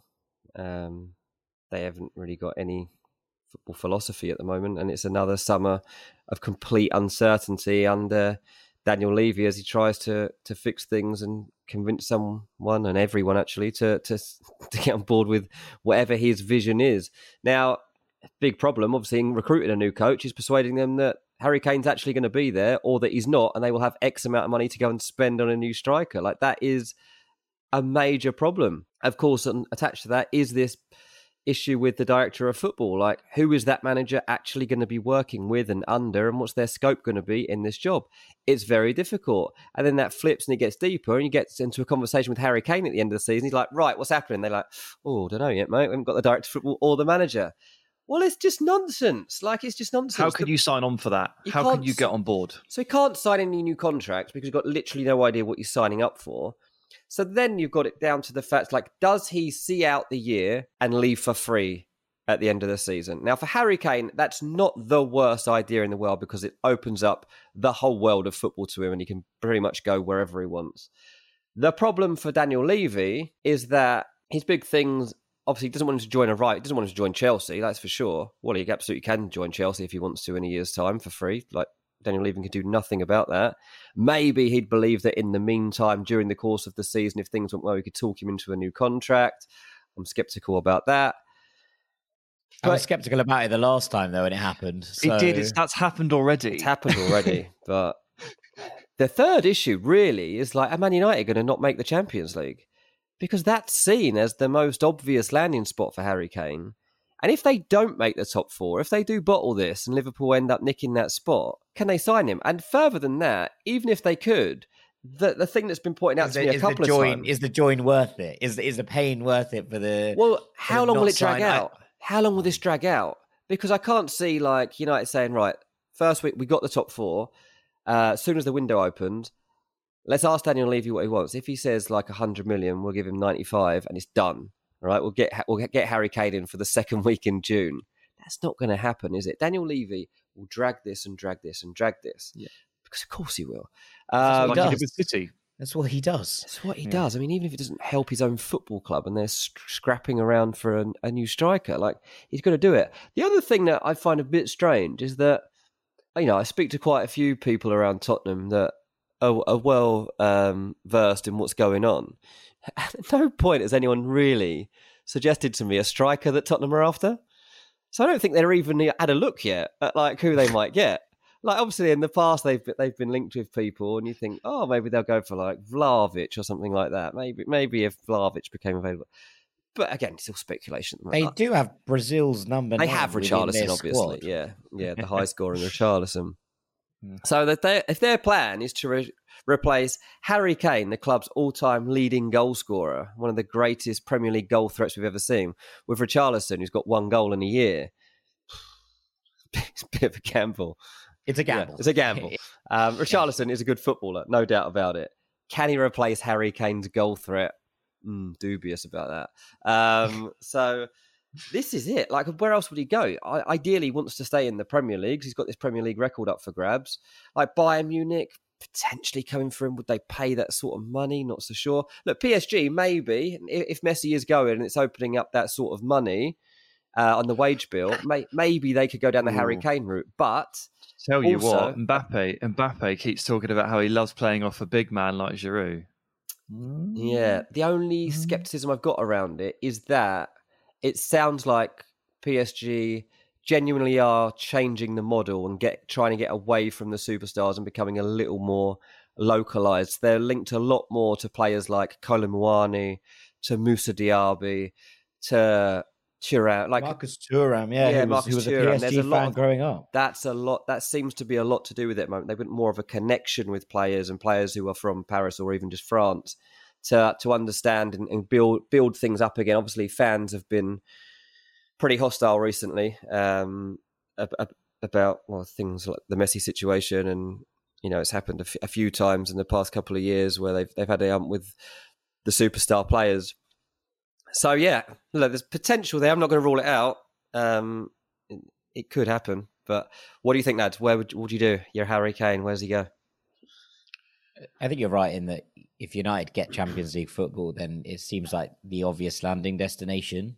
They haven't really got any football philosophy at the moment, and it's another summer of complete uncertainty under Daniel Levy as he tries to fix things and convince someone and everyone actually to get on board with whatever his vision is. Now, big problem, obviously, in recruiting a new coach is persuading them that Harry Kane's actually going to be there or that he's not, and they will have X amount of money to go and spend on a new striker. Like, that is a major problem. Of course, attached to that is this issue with the director of football. Like, who is that manager actually going to be working with and under, and what's their scope going to be in this job? It's very difficult. And then that flips and it gets deeper, and you get into a conversation with Harry Kane at the end of the season. He's like, right, what's happening? They're like, oh, don't know yet, mate. We haven't got the director of football or the manager. Well, it's just nonsense. Like, it's just nonsense. How could you sign on for that? How can you get on board? So he can't sign any new contracts because he's got literally no idea what he's signing up for. So then you've got it down to the fact, like, does he see out the year and leave for free at the end of the season? Now, for Harry Kane, that's not the worst idea in the world because it opens up the whole world of football to him and he can pretty much go wherever he wants. The problem for Daniel Levy is that his big things, obviously, he doesn't want him to join he doesn't want him to join Chelsea, that's for sure. Well, he absolutely can join Chelsea if he wants to in a year's time for free. Like, Daniel Levy can do nothing about that. Maybe he'd believe that in the meantime, during the course of the season, if things went well, we could talk him into a new contract. I'm sceptical about that. I was sceptical about it the last time, though, when it happened. So... It did. That's happened already. It's happened already, but The third issue really is like, are Man United going to not make the Champions League? Because that's seen as the most obvious landing spot for Harry Kane. And if they don't make the top 4, if they do bottle this and Liverpool end up nicking that spot, can they sign him? And further than that, even if they could, the thing that's been pointed out to me a couple of times... Is the join worth it? Is the pain worth it for the... Well, how long will it drag out? How long will this drag out? Because I can't see like United saying, right, first week we got the top 4. As soon as the window opened, let's ask Daniel Levy what he wants. If he says like 100 million, we'll give him 95 and it's done. All right, we'll get Harry Kane in for the second week in June. That's not going to happen, is it? Daniel Levy will drag this and drag this and drag this. Yeah. Because of course he will. Like he did with City. That's what he does. That's what he does. I mean, even if it doesn't help his own football club and they're scrapping around for a new striker, like he's going to do it. The other thing that I find a bit strange is that, I speak to quite a few people around Tottenham that are well versed in what's going on. At no point has anyone really suggested to me a striker that Tottenham are after. So I don't think they're even had a look yet at like who they might get. Like obviously in the past they've been linked with people, and you think, oh, maybe they'll go for like Vlahovic or something like that. Maybe if Vlahovic became available. But again, it's still speculation. They do have Brazil's number. They have Richarlison, obviously. Yeah, the high scoring Richarlison. So that if their plan is to replace Harry Kane, the club's all-time leading goal scorer, one of the greatest Premier League goal threats we've ever seen, with Richarlison, who's got 1 goal in a year, it's a bit of a gamble. It's a gamble. Yeah, it's a gamble. Richarlison is a good footballer, no doubt about it. Can he replace Harry Kane's goal threat? Dubious about that. So this is it. Like, where else would he go? Ideally, he wants to stay in the Premier League. He's got this Premier League record up for grabs. Like Bayern Munich, potentially coming for him. Would they pay that sort of money? Not so sure. Look, PSG, maybe. If Messi is going and it's opening up that sort of money on the wage bill, maybe they could go down the Harry Kane route. But... Tell you what, Mbappe keeps talking about how he loves playing off a big man like Giroud. Yeah, the only skepticism I've got around it is that it sounds like PSG genuinely are changing the model and trying to get away from the superstars and becoming a little more localized. They're linked a lot more to players like Kolo Muani, to Moussa Diaby, to Thuram, like Marcus Thuram, he was a PSG fan growing up. That's a lot. That seems to be a lot to do with it at the moment. They've got more of a connection with players and players who are from Paris or even just France to understand and build things up again. Obviously, fans have been pretty hostile recently about things like the Messi situation, and it's happened a few times in the past couple of years where they've had a hump with the superstar players. So, yeah, look, there's potential there. I'm not going to rule it out. It could happen. But what do you think, lads? What would you do? You're Harry Kane. Where does he go? I think you're right in that if United get Champions League football, then it seems like the obvious landing destination.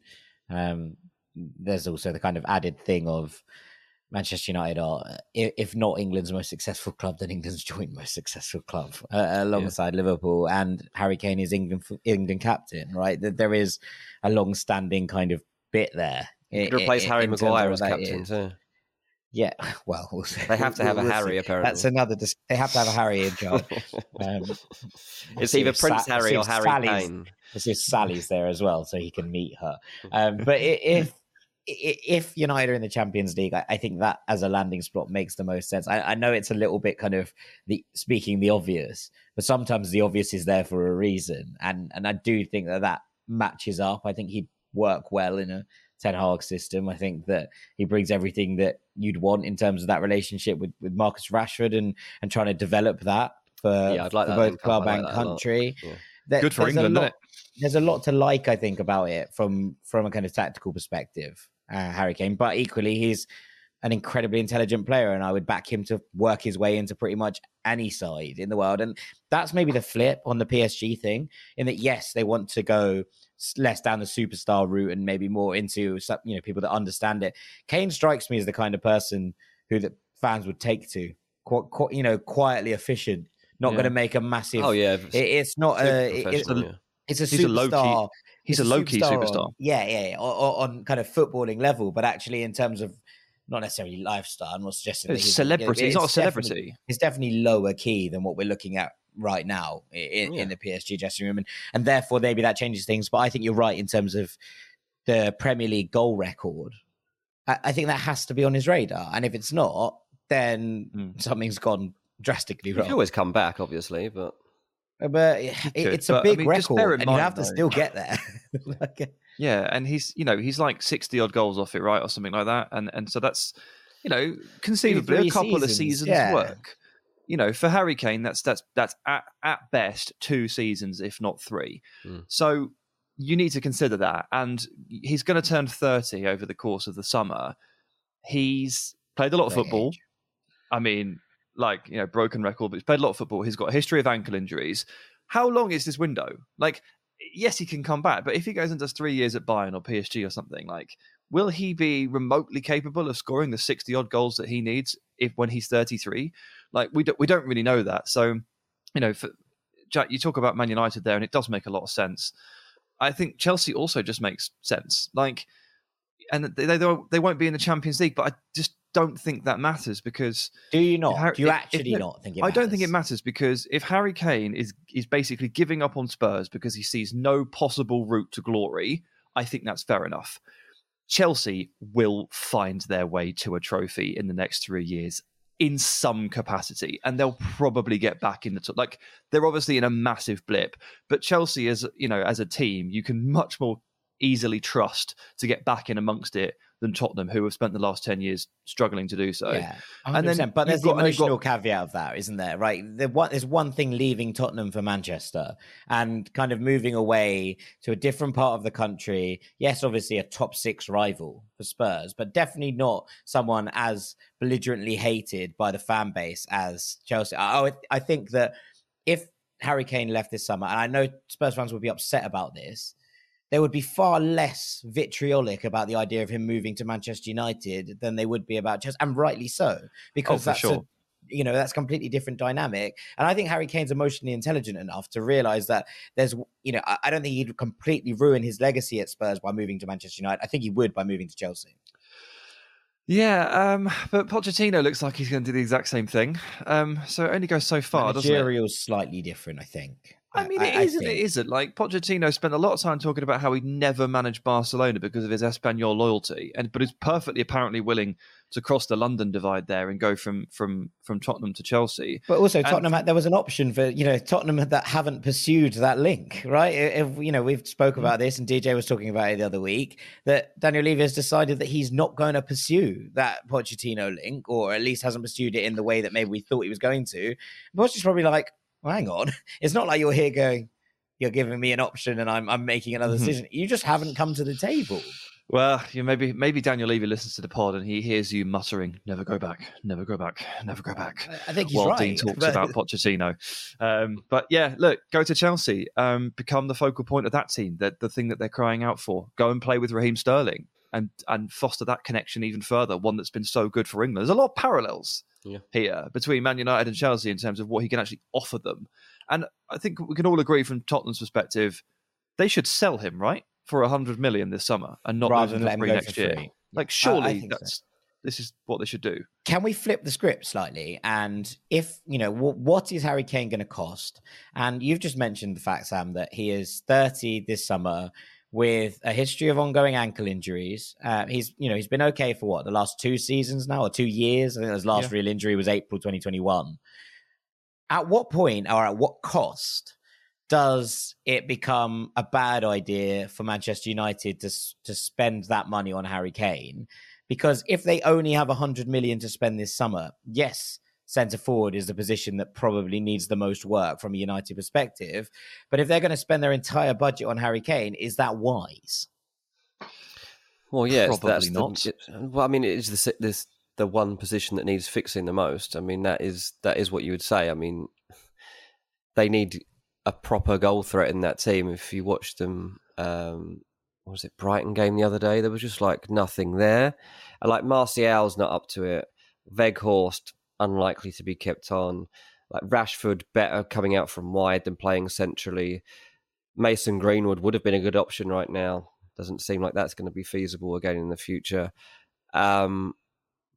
There's also the kind of added thing of Manchester United are, if not England's most successful club, then England's joint most successful club alongside Liverpool, and Harry Kane is England captain, right? There is a long-standing kind of bit there. You could replace Harry Maguire as captain too. Yeah, well, they have to have a Harry. Apparently, that's another. They have to have a Harry in charge. It's either Prince Harry or Harry Kane. Let's see if Sally's there as well, so he can meet her. But if United are in the Champions League, I think that as a landing spot makes the most sense. I know it's a little bit kind of speaking the obvious, but sometimes the obvious is there for a reason. And I do think that matches up. I think he'd work well in a Ten Hag system. I think that he brings everything that you'd want in terms of that relationship with Marcus Rashford and trying to develop that for both club and country. Good for England, isn't it? There's a lot to like, I think, about it from a kind of tactical perspective. Harry Kane, but equally he's an incredibly intelligent player, and I would back him to work his way into pretty much any side in the world. And that's maybe the flip on the PSG thing, in that yes, they want to go less down the superstar route and maybe more into people that understand it. Kane strikes me as the kind of person who the fans would take to, quietly efficient, not going to make a massive. Oh yeah, it's not it's a superstar. He's a low-key superstar. Yeah, on kind of footballing level, but actually in terms of not necessarily lifestyle. I'm not suggesting It's that he's celebrity. He's not a celebrity. It's definitely lower key than what we're looking at right now in the PSG dressing room, and therefore maybe that changes things. But I think you're right in terms of the Premier League goal record. I think that has to be on his radar, and if it's not, then something's gone drastically wrong. He can always come back, obviously, but it's a big record, and you have to still get there. Yeah, and he's like 60 odd goals off it, right, or something like that, and so that's conceivably a couple of seasons work. For Harry Kane, that's at best 2 seasons, if not 3. So you need to consider that, and he's going to turn 30 over the course of the summer. He's played a lot of football. I mean, broken record, but he's played a lot of football. He's got a history of ankle injuries. How long is this window? Yes, he can come back, but if he goes and does 3 years at Bayern or PSG or something, will he be remotely capable of scoring the 60 odd goals that he needs when he's 33? We don't really know that. So, Jack, you talk about Man United there, and it does make a lot of sense. I think Chelsea also just makes sense. And they won't be in the Champions League, but I just don't think that matters because... Do you not? Do you actually not think it matters? I don't think it matters because if Harry Kane is basically giving up on Spurs because he sees no possible route to glory, I think that's fair enough. Chelsea will find their way to a trophy in the next 3 years in some capacity, and they'll probably get back in the top. They're obviously in a massive blip, but Chelsea as a team, you can much more easily trust to get back in amongst it than Tottenham, who have spent the last 10 years struggling to do so. Yeah, 100%. And then, but there's the emotional caveat of that, isn't there? Right? There's one thing leaving Tottenham for Manchester and kind of moving away to a different part of the country. Yes, obviously a top 6 rival for Spurs, but definitely not someone as belligerently hated by the fan base as Chelsea. I think that if Harry Kane left this summer, and I know Spurs fans would be upset about this, they would be far less vitriolic about the idea of him moving to Manchester United than they would be about Chelsea, and rightly so, because that's that's a completely different dynamic. And I think Harry Kane's emotionally intelligent enough to realize that there's, I don't think he'd completely ruin his legacy at Spurs by moving to Manchester United. I think he would by moving to Chelsea. Yeah, but Pochettino looks like he's going to do the exact same thing. So it only goes so far, doesn't it? Managerial's slightly different, I think. I mean, it isn't. Pochettino spent a lot of time talking about how he'd never managed Barcelona because of his Espanyol loyalty, but is perfectly apparently willing to cross the London divide there and go from Tottenham to Chelsea. But also, Tottenham there was an option for Tottenham that haven't pursued that link, right? We've spoke about this, and DJ was talking about it the other week, that Daniel Levy has decided that he's not going to pursue that Pochettino link, or at least hasn't pursued it in the way that maybe we thought he was going to. Pochettino's probably like, well, hang on, it's not like you're here going, you're giving me an option and I'm making another decision. You just haven't come to the table. Well, maybe Daniel Levy listens to the pod and he hears you muttering, never go back, never go back, never go back. I think he's while right. Dean talks about Pochettino. But yeah, look, go to Chelsea, become the focal point of that team, the thing that they're crying out for. Go and play with Raheem Sterling and foster that connection even further, one that's been so good for England. There's a lot of parallels here between Man United and Chelsea in terms of what he can actually offer them. And I think we can all agree from Tottenham's perspective, they should sell him, right? For 100 million this summer and not rather than let him go next year. Free. Surely this is what they should do. Can we flip the script slightly? And if, what is Harry Kane going to cost? And you've just mentioned the fact, Sam, that he is 30 this summer with a history of ongoing ankle injuries. He's been okay for the last 2 seasons now, or 2 years. I think his last real injury was April 2021. At what point or at what cost does it become a bad idea for Manchester United to spend that money on Harry Kane? Because if they only have 100 million to spend this summer, yes, centre forward is the position that probably needs the most work from a United perspective. But if they're going to spend their entire budget on Harry Kane, is that wise? Well, yes, probably not. It is the one position that needs fixing the most. I mean, that is what you would say. I mean, they need a proper goal threat in that team. If you watched them, was it Brighton game the other day? There was just nothing there. And Martial's not up to it. Weghorst unlikely to be kept on. Rashford better coming out from wide than playing centrally. Mason Greenwood would have been a good option right now. Doesn't seem like that's going to be feasible again in the future.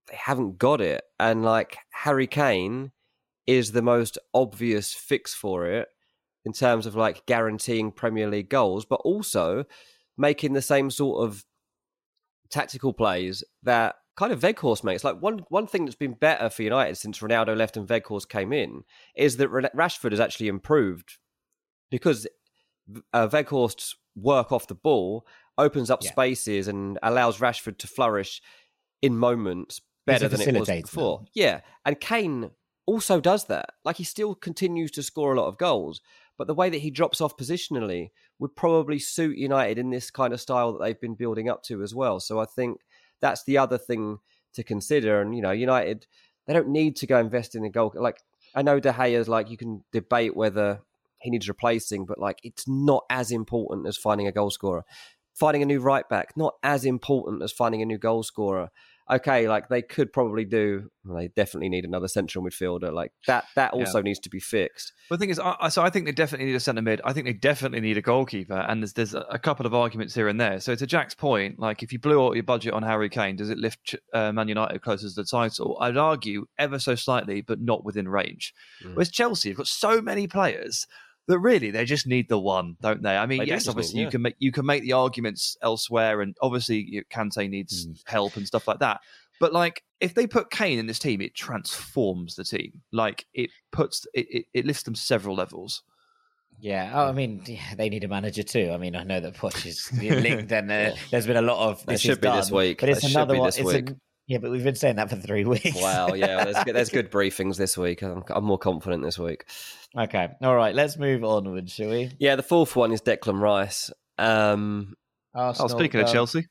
they haven't got it. And like Harry Kane is the most obvious fix for it in terms of like guaranteeing Premier League goals, but also making the same sort of tactical plays that kind of Weghorst makes. Like one thing that's been better for United since Ronaldo left and Weghorst came in is that Rashford has actually improved because Weghorst's work off the ball opens up spaces and allows Rashford to flourish in moments better than it was before. Yeah, and Kane also does that. Like, he still continues to score a lot of goals, but the way that he drops off positionally would probably suit United in this kind of style that they've been building up to as well. So I think that's the other thing to consider. And, you know, United, they don't need to go invest in a goal. Like, I know De Gea's, like, you can debate whether he needs replacing, but, like, it's not as important as finding a goal scorer. Finding a new right back, not as important as finding a new goal scorer. Okay, like, they could probably do, well, they definitely need another central midfielder. Like, that also needs to be fixed. But the thing is, I think they definitely need a centre mid. I think they definitely need a goalkeeper. And there's a couple of arguments here and there. So to Jack's point, like, if you blew out your budget on Harry Kane, does it lift Man United closer to the title? I'd argue ever so slightly, but not within range. Whereas Chelsea have got so many players that really they just need the one, don't they? I mean, yes, obviously you can make the arguments elsewhere, and obviously Kante needs help and stuff like that. But like, if they put Kane in this team, it transforms the team. Like, it lifts them several levels. Yeah, I mean, they need a manager too. I mean, I know that Poch is linked, and there's been a lot of this should be done, this week, but it's another one. Yeah, but we've been saying that for 3 weeks. Wow, yeah, there's good briefings this week. I'm more confident this week. Okay, all right, let's move onward, shall we? Yeah, the fourth one is Declan Rice. Arsenal, speaking of Chelsea.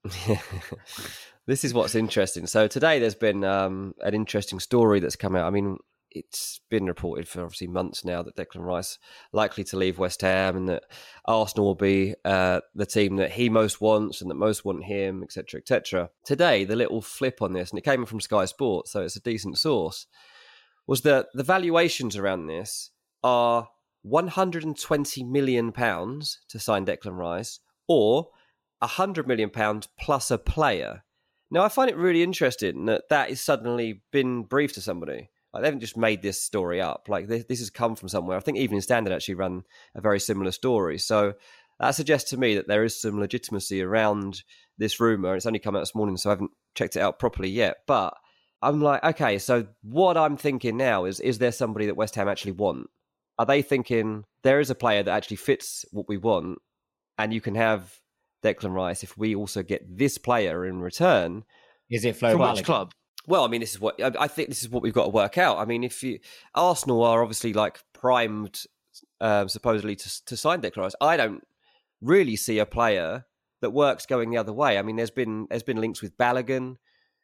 This is what's interesting. So today there's been an interesting story that's come out. I mean, it's been reported for obviously months now that Declan Rice likely to leave West Ham and that Arsenal will be the team that he most wants and that most want him, etc., etc. Today, the little flip on this, and it came from Sky Sports, so it's a decent source, was that the valuations around this are £120 million to sign Declan Rice or £100 million plus a player. Now, I find it really interesting that is suddenly been briefed to somebody. Like, they haven't just made this story up. Like, this has come from somewhere. I think Evening Standard actually ran a very similar story. So that suggests to me that there is some legitimacy around this rumour. It's only come out this morning, so I haven't checked it out properly yet. But I'm like, okay, so what I'm thinking now is there somebody that West Ham actually want? Are they thinking there is a player that actually fits what we want and you can have Declan Rice if we also get this player in return? Is it Flo from Balogun? which club? Well, I mean, this is what we've got to work out. I mean, Arsenal are obviously like primed, supposedly to sign Declan Rice. I don't really see a player that works going the other way. I mean, there's been links with Balogun.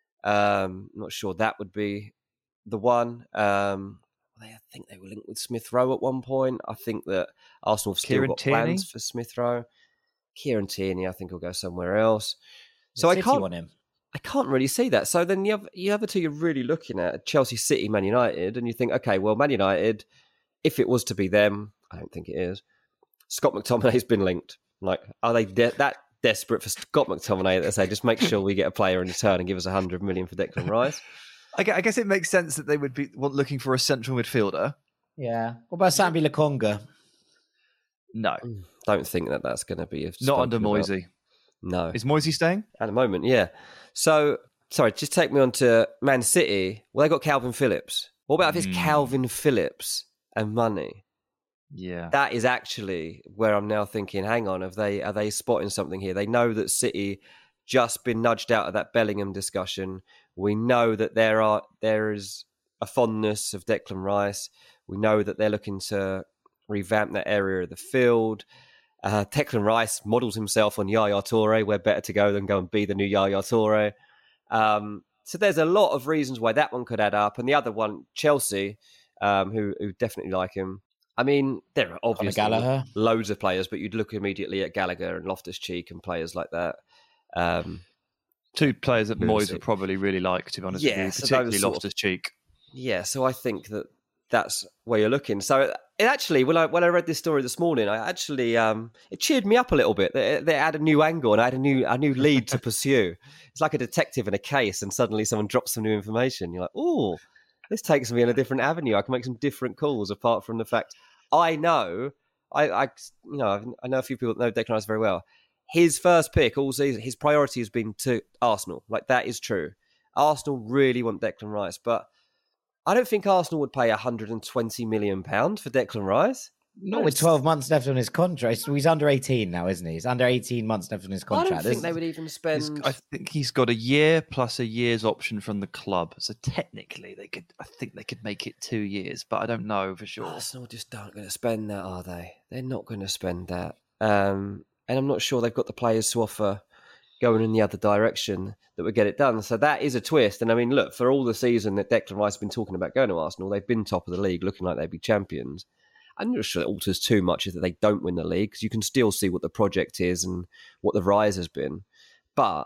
Not sure that would be the one. I think they were linked with Smith Rowe at one point. I think that Arsenal have still got plans for Smith Rowe. Kieran Tierney, I think, will go somewhere else. So I can't really see that. So then the other two you're really looking at Chelsea, City, Man United, and you think, okay, well, Man United, if it was to be them, I don't think it is. Scott McTominay's been linked. Like, are they that desperate for Scott McTominay that they say, just make sure we get a player in return and give us 100 million for Declan Rice? I guess it makes sense that they would be looking for a central midfielder. Yeah. What about Sambi Lokonga? No. Don't think that's going to be... Not under Moisey. No. Is Moisey staying? At the moment, yeah. So, sorry, just take me on to Man City. Well, they got Calvin Phillips. What about if it's Calvin Phillips and money? Yeah. That is actually where I'm now thinking, hang on, are they spotting something here? They know that City just been nudged out of that Bellingham discussion. We know that there is a fondness of Declan Rice. We know that they're looking to revamp that area of the field. Declan Rice models himself on Yaya Toure. We're better to go than go and be the new Yaya Toure. So there's a lot of reasons why that one could add up. And the other one, Chelsea, who definitely like him. I mean, there are obviously loads of players, but you'd look immediately at Gallagher and Loftus-Cheek and players like that. Two players that Moyes would probably really like, to be honest with you, particularly Loftus-Cheek. Yeah, so I think that's where you're looking. So it actually, when I read this story this morning, I actually it cheered me up a little bit. They had a new angle and I had a new lead to pursue. It's like a detective in a case, and suddenly someone drops some new information. You're like, oh, this takes me in a different avenue. I can make some different calls apart from the fact I know I know a few people that know Declan Rice very well. His first pick all season, his priority has been to Arsenal. Like, that is true. Arsenal really want Declan Rice, but I don't think Arsenal would pay £120 million for Declan Rice. Not with 12 months left on his contract. He's under 18 now, isn't he? He's under 18 months left on his contract. I don't think they would even spend... I think he's got a year plus a year's option from the club. So technically, I think they could make it 2 years, but I don't know for sure. Arsenal just aren't going to spend that, are they? They're not going to spend that. And I'm not sure they've got the players to offer going in the other direction that would get it done. So that is a twist. And I mean, look, for all the season that Declan Rice has been talking about going to Arsenal, they've been top of the league, looking like they'd be champions. I'm not sure it alters too much is that they don't win the league, because you can still see what the project is and what the rise has been. But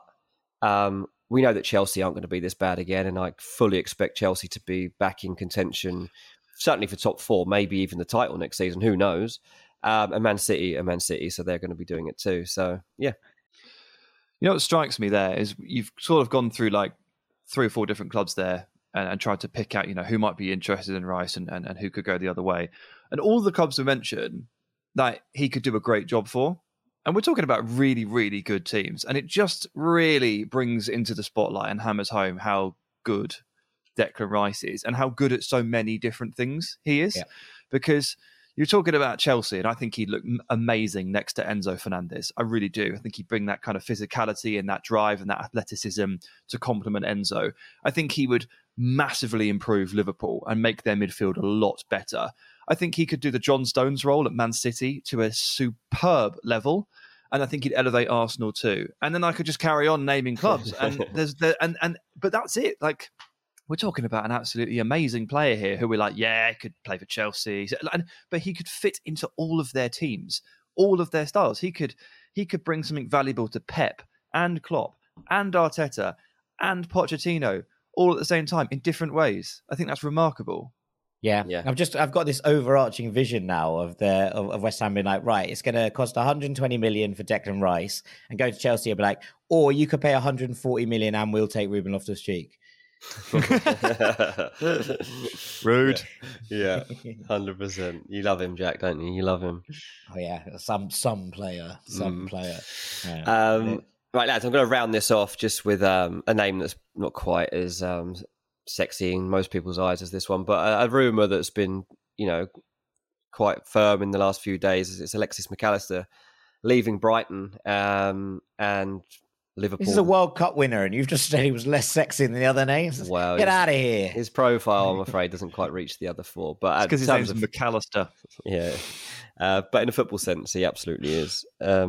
we know that Chelsea aren't going to be this bad again, and I fully expect Chelsea to be back in contention, certainly for top four, maybe even the title next season. Who knows? And Man City, so they're going to be doing it too. So, yeah. You know what strikes me there is you've sort of gone through like 3 or 4 different clubs there and tried to pick out, who might be interested in Rice and who could go the other way. And all the clubs we mentioned that he could do a great job for. And we're talking about really, really good teams. And it just really brings into the spotlight and hammers home how good Declan Rice is and how good at so many different things he is. Yeah. Because you're talking about Chelsea, and I think he'd look amazing next to Enzo Fernandez. I really do. I think he'd bring that kind of physicality and that drive and that athleticism to complement Enzo. I think he would massively improve Liverpool and make their midfield a lot better. I think he could do the John Stones role at Man City to a superb level, and I think he'd elevate Arsenal too. And then I could just carry on naming clubs, and but that's it. Like, we're talking about an absolutely amazing player here who we're like, yeah, could play for Chelsea. But he could fit into all of their teams, all of their styles. He could bring something valuable to Pep and Klopp and Arteta and Pochettino all at the same time in different ways. I think that's remarkable. Yeah. I've got this overarching vision now of West Ham being like, right, it's going to cost 120 million for Declan Rice, and go to Chelsea and be like, or you could pay 140 million and we'll take Ruben Loftus-Cheek. Rude. Yeah, 100%. You love him, Jack, don't you? You love him. Oh yeah, some player. Right, lads, I'm going to round this off just with a name that's not quite as sexy in most people's eyes as this one, but a rumour that's been, quite firm in the last few days. It's Alexis McAllister leaving Brighton and Liverpool. This is a World Cup winner, and you've just said he was less sexy than the other names. Well, get out of here. His profile, I'm afraid, doesn't quite reach the other 4. But because his name's McAllister. Yeah, but in a football sense, he absolutely is.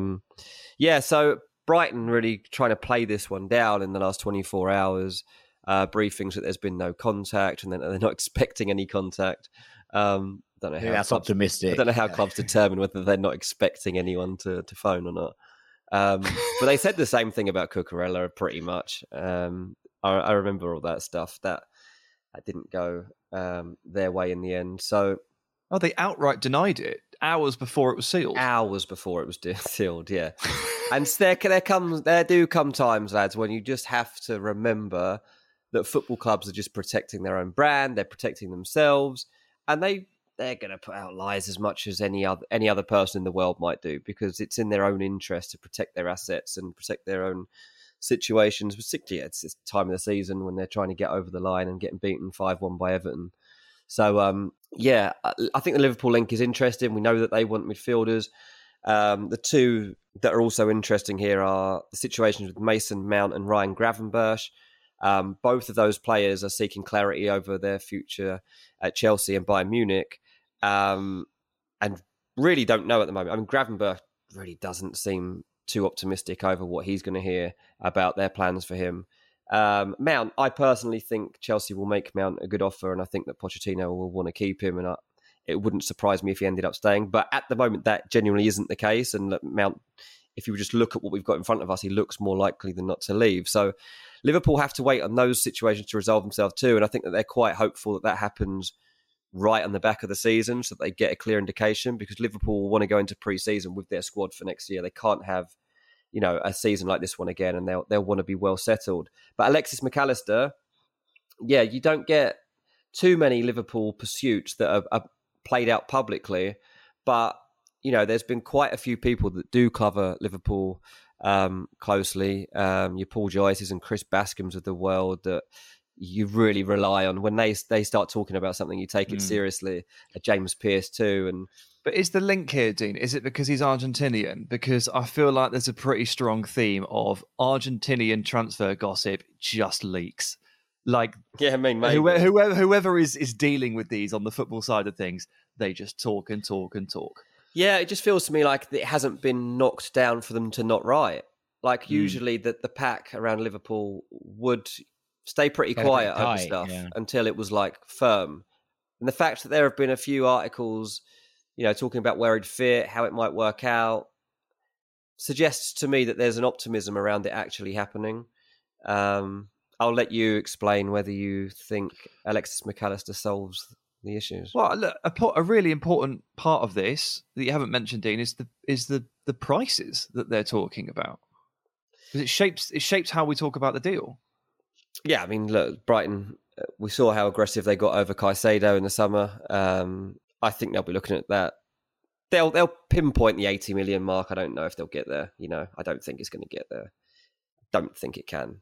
So Brighton really trying to play this one down in the last 24 hours. Briefings that there's been no contact, and then they're not expecting any contact. Don't know how that's optimistic. I don't know how clubs determine whether they're not expecting anyone to phone or not. But they said the same thing about Cucurella pretty much. I remember all that stuff that didn't go their way in the end. So, they outright denied it hours before it was sealed. Hours before it was sealed, yeah. And there do come times, lads, when you just have to remember that football clubs are just protecting their own brand. They're protecting themselves, and they're going to put out lies as much as any other person in the world might do, because it's in their own interest to protect their assets and protect their own situations. Particularly at this time of the season when they're trying to get over the line and getting beaten 5-1 by Everton. So, I think the Liverpool link is interesting. We know that they want midfielders. The two that are also interesting here are the situations with Mason Mount and Ryan Gravenberch. Both of those players are seeking clarity over their future at Chelsea and Bayern Munich, and really don't know at the moment. I mean, Gravenberch really doesn't seem too optimistic over what he's going to hear about their plans for him. Mount, I personally think Chelsea will make Mount a good offer, and I think that Pochettino will want to keep him, and it wouldn't surprise me if he ended up staying. But at the moment, that genuinely isn't the case, and Mount, if you just look at what we've got in front of us, he looks more likely than not to leave. So Liverpool have to wait on those situations to resolve themselves too, and I think that they're quite hopeful that happens right on the back of the season so that they get a clear indication, because Liverpool will want to go into pre-season with their squad for next year. They can't have, a season like this one again, and they'll want to be well settled. But Alexis McAllister, you don't get too many Liverpool pursuits that are played out publicly, but there's been quite a few people that do cover Liverpool closely. Your Paul Joyces and Chris Bascom's of the world that you really rely on when they start talking about something. You take it seriously. James Pearce too, But is the link here, Dean? Is it because he's Argentinian? Because I feel like there's a pretty strong theme of Argentinian transfer gossip just leaks. Like, maybe. whoever is dealing with these on the football side of things, they just talk and talk and talk. Yeah, it just feels to me like it hasn't been knocked down for them to not write. Like usually the pack around Liverpool would stay pretty quiet over stuff until it was like firm. And the fact that there have been a few articles, talking about where he'd fit, how it might work out, suggests to me that there's an optimism around it actually happening. I'll let you explain whether you think Alexis McAllister solves the issues. Well, look, a really important part of this that you haven't mentioned, Dean, is the prices that they're talking about, because it shapes how we talk about the deal. Yeah, I mean, look, Brighton. We saw how aggressive they got over Caicedo in the summer. I think they'll be looking at that. They'll pinpoint the 80 million mark. I don't know if they'll get there. I don't think it's going to get there. Don't think it can.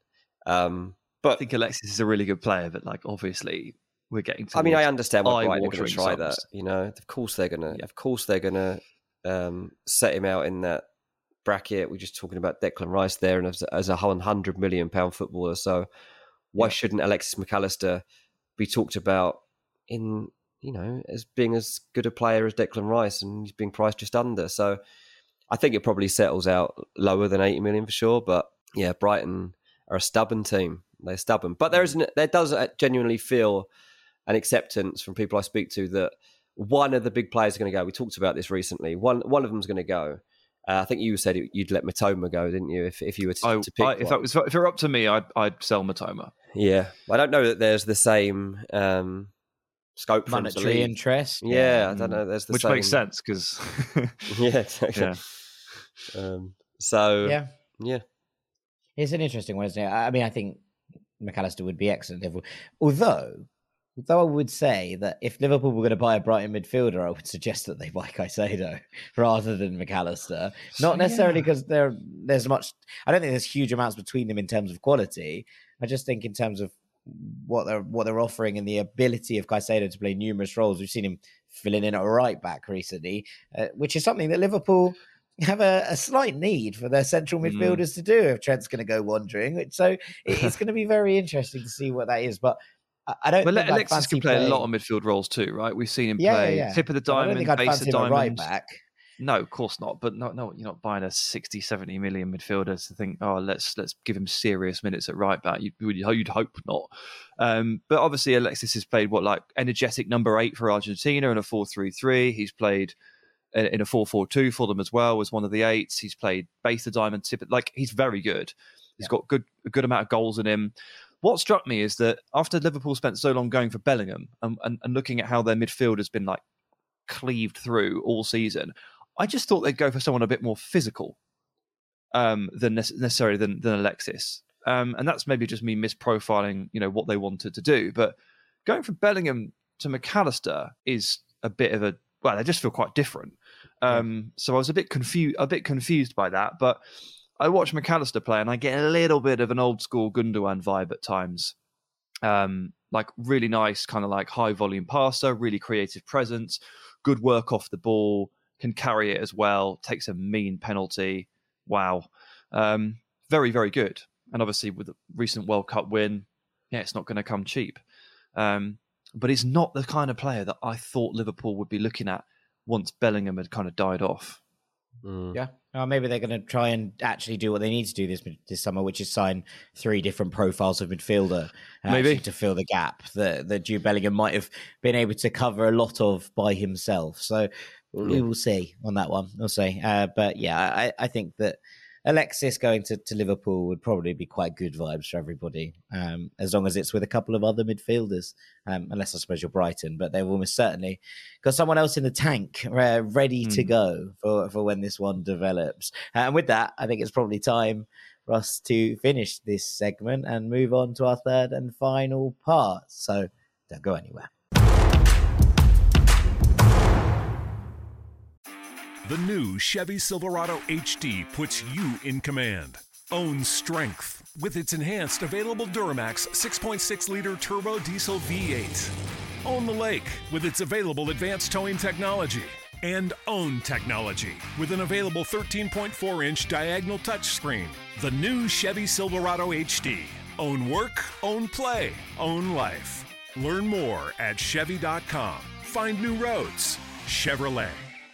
But I think Alexis is a really good player, but obviously we're getting to. I mean, I understand why Brighton are going to try that. Of course they're going to. Of course they're going to set him out in that bracket. We're just talking about Declan Rice there, and as a £100 million footballer. So why shouldn't Alexis McAllister be talked about in as being as good a player as Declan Rice, and he's being priced just under? So I think it probably settles out lower than 80 million for sure. But yeah, Brighton are a stubborn team. They're stubborn, but there does genuinely feel an acceptance from people I speak to that one of the big players are going to go. We talked about this recently. One of them's going to go. I think you said you'd let Matoma go, didn't you? If you were to pick if it were up to me, I'd sell Matoma. Yeah, I don't know that there's the same scope for monetary interest. Yeah, I don't know. There's which same... makes sense because yeah, exactly. Yeah. Yeah, it's an interesting one, isn't it? I mean, I think McAllister would be excellent. Although I would say that if Liverpool were going to buy a Brighton midfielder, I would suggest that they buy Caicedo rather than McAllister. Not necessarily because there's much. I don't think there's huge amounts between them in terms of quality. I just think in terms of what they're offering and the ability of Caicedo to play numerous roles. We've seen him filling in at right back recently, which is something that Liverpool have a slight need for their central midfielders to do if Trent's going to go wandering. So it's going to be very interesting to see what that is. But I don't think Alexis can play a lot of midfield roles too, right? We've seen him play tip of the diamond, base of the diamond. Right back. No, of course not. But no, you're not buying a 60, 70 million midfielder to think, let's give him serious minutes at right back. You'd hope not. But obviously Alexis has played energetic number 8 for Argentina in a 4-3-3. He's played in a 4-4-2 for them as well as one of the 8s. He's played base of the diamond, tip. He's very good. He's got a good amount of goals in him. What struck me is that after Liverpool spent so long going for Bellingham and looking at how their midfield has been cleaved through all season, I just thought they'd go for someone a bit more physical than necessarily than Alexis. And that's maybe just me misprofiling, what they wanted to do. But going from Bellingham to McAllister is a bit of they just feel quite different. So I was a bit confused by that. But I watch McAllister play and I get a little bit of an old school Gundogan vibe at times. Really nice, kind of high volume passer, really creative presence, good work off the ball, can carry it as well, takes a mean penalty. Wow. Very, very good. And obviously with the recent World Cup win, it's not going to come cheap. But he's not the kind of player that I thought Liverpool would be looking at once Bellingham had kind of died off. Yeah. Maybe they're going to try and actually do what they need to do this summer, which is sign 3 different profiles of midfielder maybe to fill the gap that Jude Bellingham might have been able to cover a lot of by himself. So we will see on that one. We'll see. But yeah, I think that Alexis going to Liverpool would probably be quite good vibes for everybody, as long as it's with a couple of other midfielders, unless I suppose you're Brighton, but they've almost certainly got someone else in the tank ready to go for when this one develops. And with that, I think it's probably time for us to finish this segment and move on to our third and final part. So don't go anywhere. The new Chevy Silverado HD puts you in command. Own strength with its enhanced available Duramax 6.6-liter turbo diesel V8. Own the lake with its available advanced towing technology. And own technology with an available 13.4-inch diagonal touchscreen. The new Chevy Silverado HD. Own work, own play, own life. Learn more at Chevy.com. Find new roads. Chevrolet.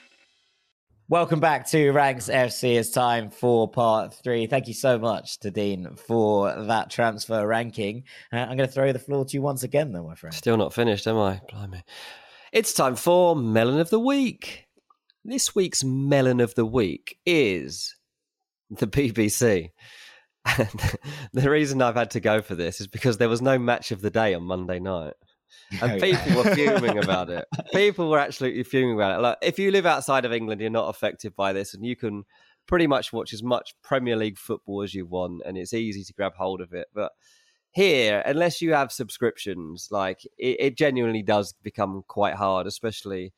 Welcome back to Ranks FC. It's time for part 3. Thank you so much to Dean for that transfer ranking. I'm going to throw the floor to you once again, though, my friend. Still not finished, am I? Blimey. It's time for Melon of the Week. This week's Melon of the Week is the BBC. And the reason I've had to go for this is because there was no match of the day on Monday night. And people were fuming about it. People were absolutely fuming about it. Like, if you live outside of England, you're not affected by this, and you can pretty much watch as much Premier League football as you want, and it's easy to grab hold of it. But here, unless you have subscriptions, like it genuinely does become quite hard, especially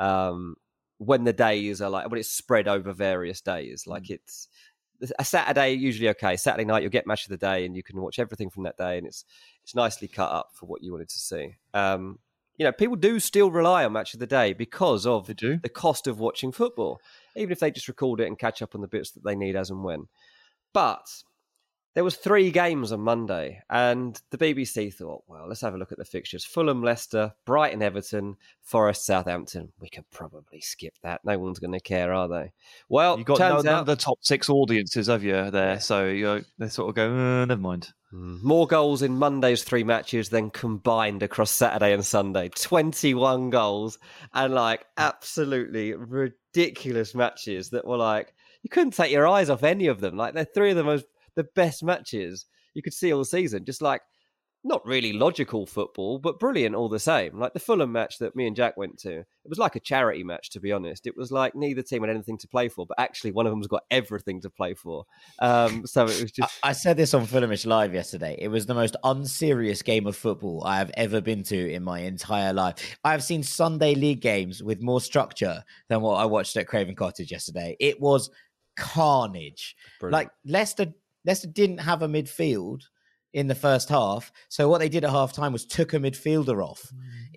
when the days are when it's spread over various days. Like it's a Saturday, usually okay. Saturday night, you'll get match of the day, and you can watch everything from that day, and it's nicely cut up for what you wanted to see. People do still rely on match of the day because of the cost of watching football, even if they just record it and catch up on the bits that they need as and when. But there was 3 games on Monday, and the BBC thought, well, let's have a look at the fixtures. Fulham, Leicester, Brighton, Everton, Forest, Southampton. We can probably skip that. No one's going to care, are they? Well, you've got none of the top 6 audiences, have you, there? So they sort of go, never mind. More goals in Monday's 3 matches than combined across Saturday and Sunday. 21 goals and absolutely ridiculous matches that were you couldn't take your eyes off any of them. They're 3 of the best matches you could see all season. Just not really logical football, but brilliant all the same. Like the Fulham match that me and Jack went to, it was like a charity match, to be honest. It was like neither team had anything to play for, but actually one of them's got everything to play for. So it was just... I said this on Fulhamish Live yesterday. It was the most unserious game of football I have ever been to in my entire life. I've seen Sunday league games with more structure than what I watched at Craven Cottage yesterday. It was carnage. Brilliant. Leicester didn't have a midfield in the first half. So what they did at half time was took a midfielder off.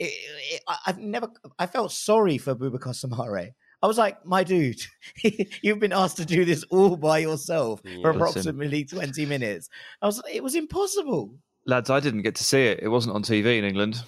I felt sorry for Boubacar Soumaré. I was like, my dude, you've been asked to do this all by yourself for approximately 20 minutes. It was impossible. Lads, I didn't get to see it. It wasn't on TV in England.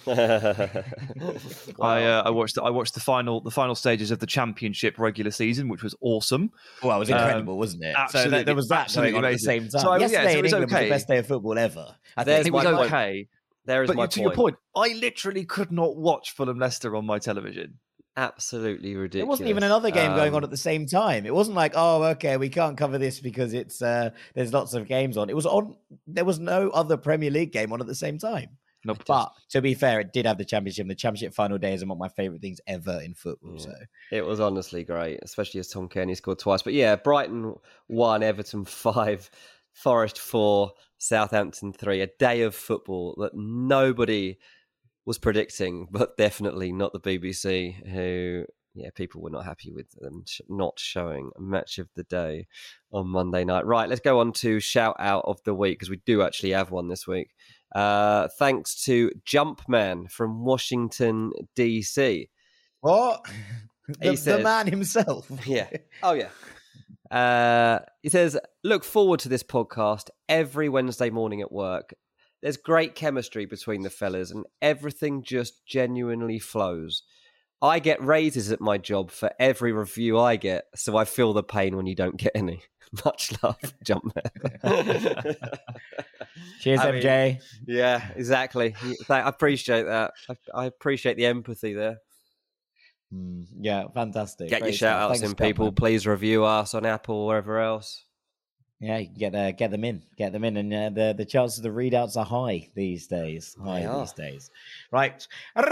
I watched the final stages of the Championship regular season, which was awesome. Well, it was incredible, wasn't it? Absolutely, so there was that going on at the same time. So, yesterday so in England okay. was the best day of football ever. It was okay. There is my to your point, I literally could not watch Fulham Leicester on my television. Absolutely ridiculous. There wasn't even another game going on at the same time. It wasn't like, oh, okay, we can't cover this because it's there's lots of games on. It was on. There was no other Premier League game on at the same time. Nope. But to be fair, it did have the Championship. The Championship final day is one of my favourite things ever in football. So it was honestly great, especially as Tom Kearney scored twice. But yeah, Brighton 1, Everton 5, Forest 4, Southampton 3. A day of football that nobody was predicting, but definitely not the BBC, who, people were not happy with them not showing a match of the day on Monday night. Right, let's go on to shout out of the week, because we do actually have one this week. Thanks to Jumpman from Washington, DC. What? The man himself. Yeah. Oh, yeah. He says, look forward to this podcast every Wednesday morning at work. There's great chemistry between the fellas and everything just genuinely flows. I get raises at my job for every review I get, so I feel the pain when you don't get any. Much love, Jumpman. Cheers, MJ. Yeah, exactly. I appreciate that. I appreciate the empathy there. Yeah, fantastic. Get Great your shout-outs in, people. Please review us on Apple or wherever else. Yeah, you can get them in, and the chances of the readouts are high these days. Right.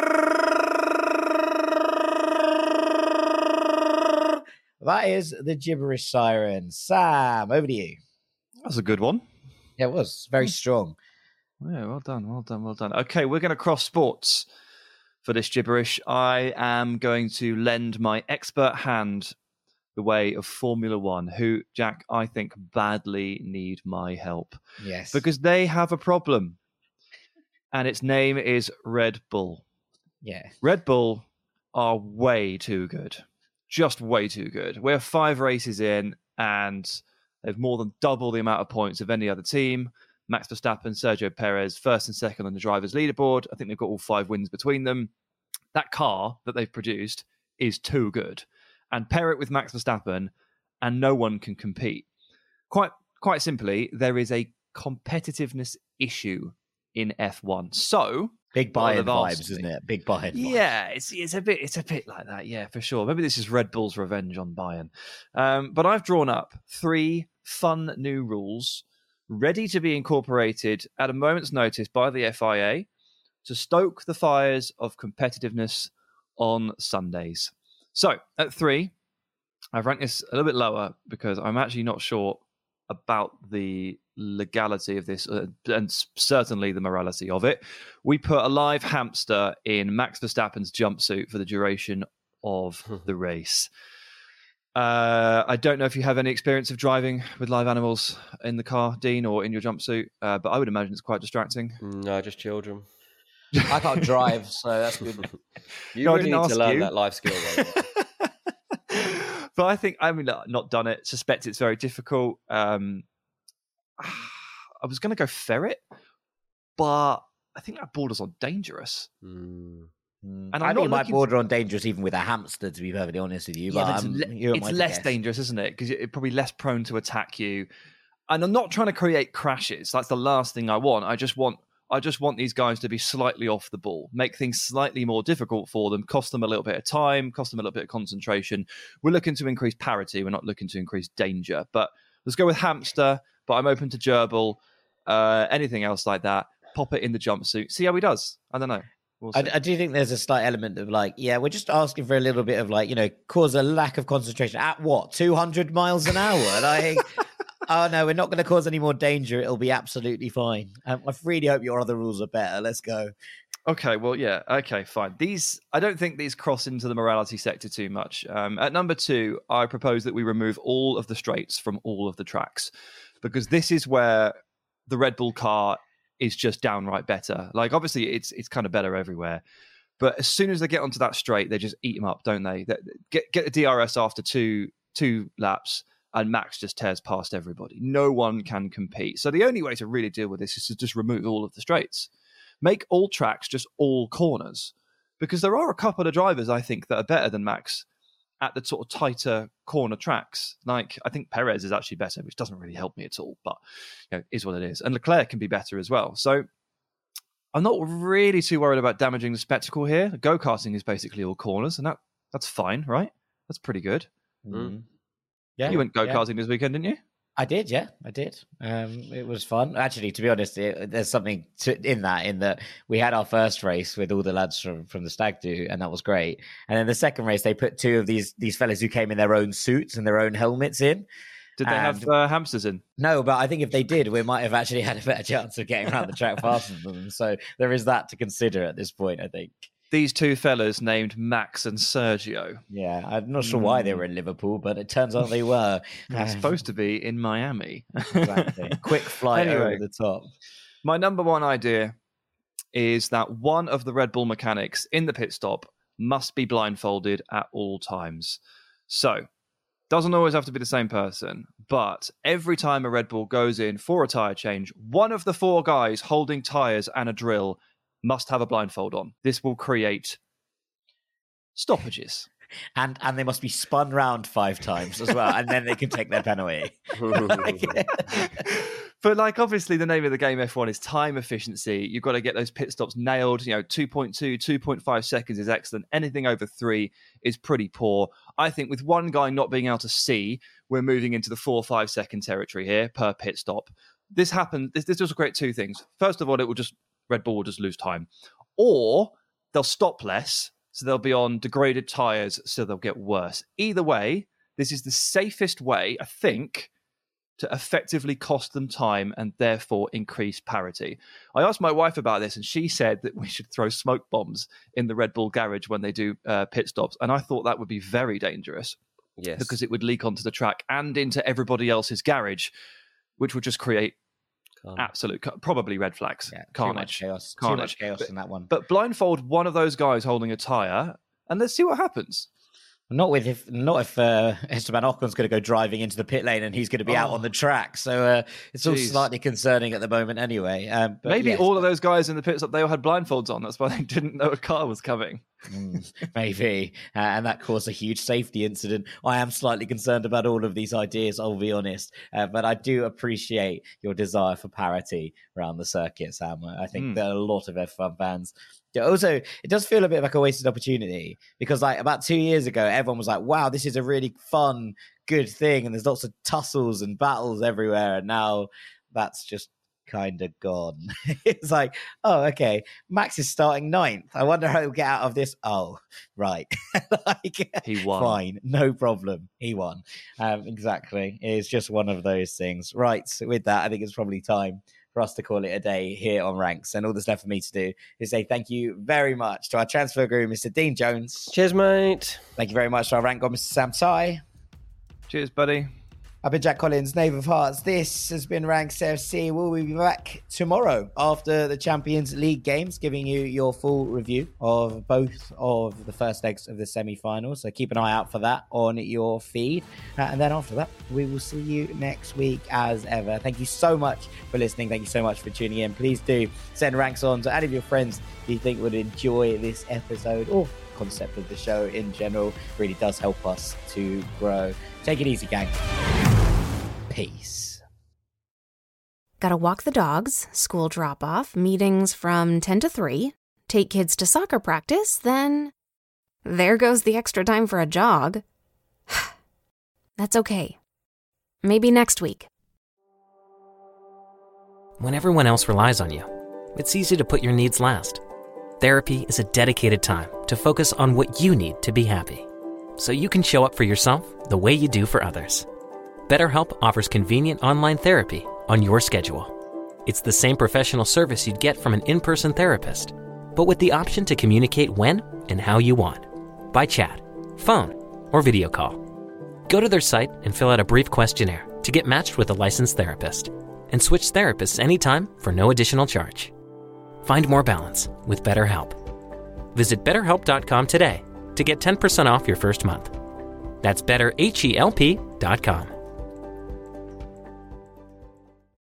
That is the gibberish siren. Sam, over to you. That's a good one. Yeah, it was very strong. Yeah, well done. Okay, we're going to cross sports for this gibberish. I am going to lend my expert hand the way of Formula One, who, Jack, I think badly need my help. Yes. Because they have a problem. And its name is Red Bull. Yeah. Red Bull are way too good. Just way too good. We're 5 races in, and they've more than double the amount of points of any other team. Max Verstappen, Sergio Perez, first and second on the drivers' leaderboard. I think they've got all 5 wins between them. That car that they've produced is too good. And pair it with Max Verstappen, and no one can compete. Quite simply, there is a competitiveness issue in F1. So big Bayern vibes, isn't it? Big Bayern vibes. Yeah, it's a bit like that. Yeah, for sure. Maybe this is Red Bull's revenge on Bayern. But I've drawn up 3 fun new rules ready to be incorporated at a moment's notice by the FIA to stoke the fires of competitiveness on Sundays. So at 3, I've ranked this a little bit lower because I'm actually not sure about the legality of this and certainly the morality of it. We put a live hamster in Max Verstappen's jumpsuit for the duration of the race. I don't know if you have any experience of driving with live animals in the car, Dean, or in your jumpsuit, but I would imagine it's quite distracting. No, just children. I can't drive, so that's good. You really need to learn that life skill, though. But I think, not done it. Suspect it's very difficult. I was going to go ferret, but I think that borders on dangerous. And I think it might border on dangerous even with a hamster, to be perfectly honest with you. Yeah, but it's less dangerous, isn't it? Because it's probably less prone to attack you. And I'm not trying to create crashes. That's the last thing I want. I just want these guys to be slightly off the ball, make things slightly more difficult for them, cost them a little bit of time, cost them a little bit of concentration. We're looking to increase parity. We're not looking to increase danger. But let's go with hamster, but I'm open to gerbil, anything else like that. Pop it in the jumpsuit. See how he does. I don't know. I do think there's a slight element of we're just asking for a little bit of cause a lack of concentration. At what? 200 miles an hour? Oh, no, we're not going to cause any more danger. It'll be absolutely fine. I really hope your other rules are better. Let's go. Okay, well, yeah. Okay, fine. I don't think these cross into the morality sector too much. At number 2, I propose that we remove all of the straights from all of the tracks, because this is where the Red Bull car is just downright better. Obviously, it's kind of better everywhere. But as soon as they get onto that straight, they just eat them up, don't they? Get the DRS after two laps, and Max just tears past everybody. No one can compete. So the only way to really deal with this is to just remove all of the straights. Make all tracks just all corners. Because there are a couple of drivers, I think, that are better than Max at the sort of tighter corner tracks. I think Perez is actually better, which doesn't really help me at all, but is what it is. And Leclerc can be better as well. So I'm not really too worried about damaging the spectacle here. Go-karting is basically all corners, and that's fine, right? That's pretty good. Mm-hmm. Yeah, you went go-karting this weekend, didn't you? I did, yeah, I did. It was fun. Actually, to be honest, there's something in that we had our first race with all the lads from the Stag Do, and that was great. And then the second race, they put 2 of these fellas who came in their own suits and their own helmets in. Did they have hamsters in? No, but I think if they did, we might have actually had a better chance of getting around the track faster than them. So there is that to consider at this point, I think. These 2 fellas named Max and Sergio. Yeah, I'm not sure why they were in Liverpool, but it turns out they were. They're supposed to be in Miami. Exactly. Quick flight over the top. My number 1 idea is that one of the Red Bull mechanics in the pit stop must be blindfolded at all times. So, doesn't always have to be the same person, but every time a Red Bull goes in for a tyre change, one of the 4 guys holding tyres and a drill must have a blindfold on. This will create stoppages. And they must be spun round 5 times as well, and then they can take their penalty. But like, obviously, the name of the game F1 is time efficiency. You've got to get those pit stops nailed. 2.2, 2.5 seconds is excellent. Anything over 3 is pretty poor. I think with one guy not being able to see, we're moving into the 4 or 5 second territory here per pit stop. This happened. This will create 2 things. First of all, Red Bull will just lose time, or they'll stop less, so they'll be on degraded tyres, so they'll get worse. Either way, this is the safest way, I think, to effectively cost them time and therefore increase parity. I asked my wife about this, and she said that we should throw smoke bombs in the Red Bull garage when they do pit stops. And I thought that would be very dangerous. Yes. Because it would leak onto the track and into everybody else's garage, which would just create absolute, probably red flags. Yeah, carnage. Too much chaos in that one. But blindfold one of those guys holding a tyre, and let's see what happens. Not if Esteban Ocon's going to go driving into the pit lane and he's going to be out on the track. So it's all slightly concerning at the moment anyway. But maybe all of those guys in the pit stop, they all had blindfolds on. That's why they didn't know a car was coming. Maybe. And that caused a huge safety incident. I am slightly concerned about all of these ideas, I'll be honest. But I do appreciate your desire for parity around the circuit, Sam. I think that a lot of F1 fans... Also, it does feel a bit like a wasted opportunity because like about 2 years ago, everyone was like, wow, this is a really fun, good thing. And there's lots of tussles and battles everywhere. And now that's just kind of gone. It's like, oh, okay, Max is starting 9th. I wonder how he'll get out of this. Oh, right. He won. Fine, no problem. He won. Exactly. It's just one of those things. Right. So with that, I think it's probably time for us to call it a day here on Ranks. And all that's left for me to do is say thank you very much to our transfer guru, Mr. Dean Jones. Cheers, mate. Thank you very much to our rank god, Mr. Sam Tighe. Cheers, buddy. I've been Jack Collins, Knave of Hearts. This has been Ranks FC. We'll be back tomorrow after the Champions League games, giving you your full review of both of the first legs of the semi-finals. So keep an eye out for that on your feed. And then after that, we will see you next week as ever. Thank you so much for listening. Thank you so much for tuning in. Please do send Ranks on to any of your friends you think would enjoy this episode or concept of the show in general. It really does help us to grow. Take it easy, gang. Peace. Gotta walk the dogs, school drop-off, meetings from 10 to 3, take kids to soccer practice, then there goes the extra time for a jog. That's okay. Maybe next week. When everyone else relies on you, it's easy to put your needs last. Therapy is a dedicated time to focus on what you need to be happy, so you can show up for yourself the way you do for others. BetterHelp offers convenient online therapy on your schedule. It's the same professional service you'd get from an in-person therapist, but with the option to communicate when and how you want, by chat, phone, or video call. Go to their site and fill out a brief questionnaire to get matched with a licensed therapist, and switch therapists anytime for no additional charge. Find more balance with BetterHelp. Visit BetterHelp.com today to get 10% off your first month. That's BetterHelp.com.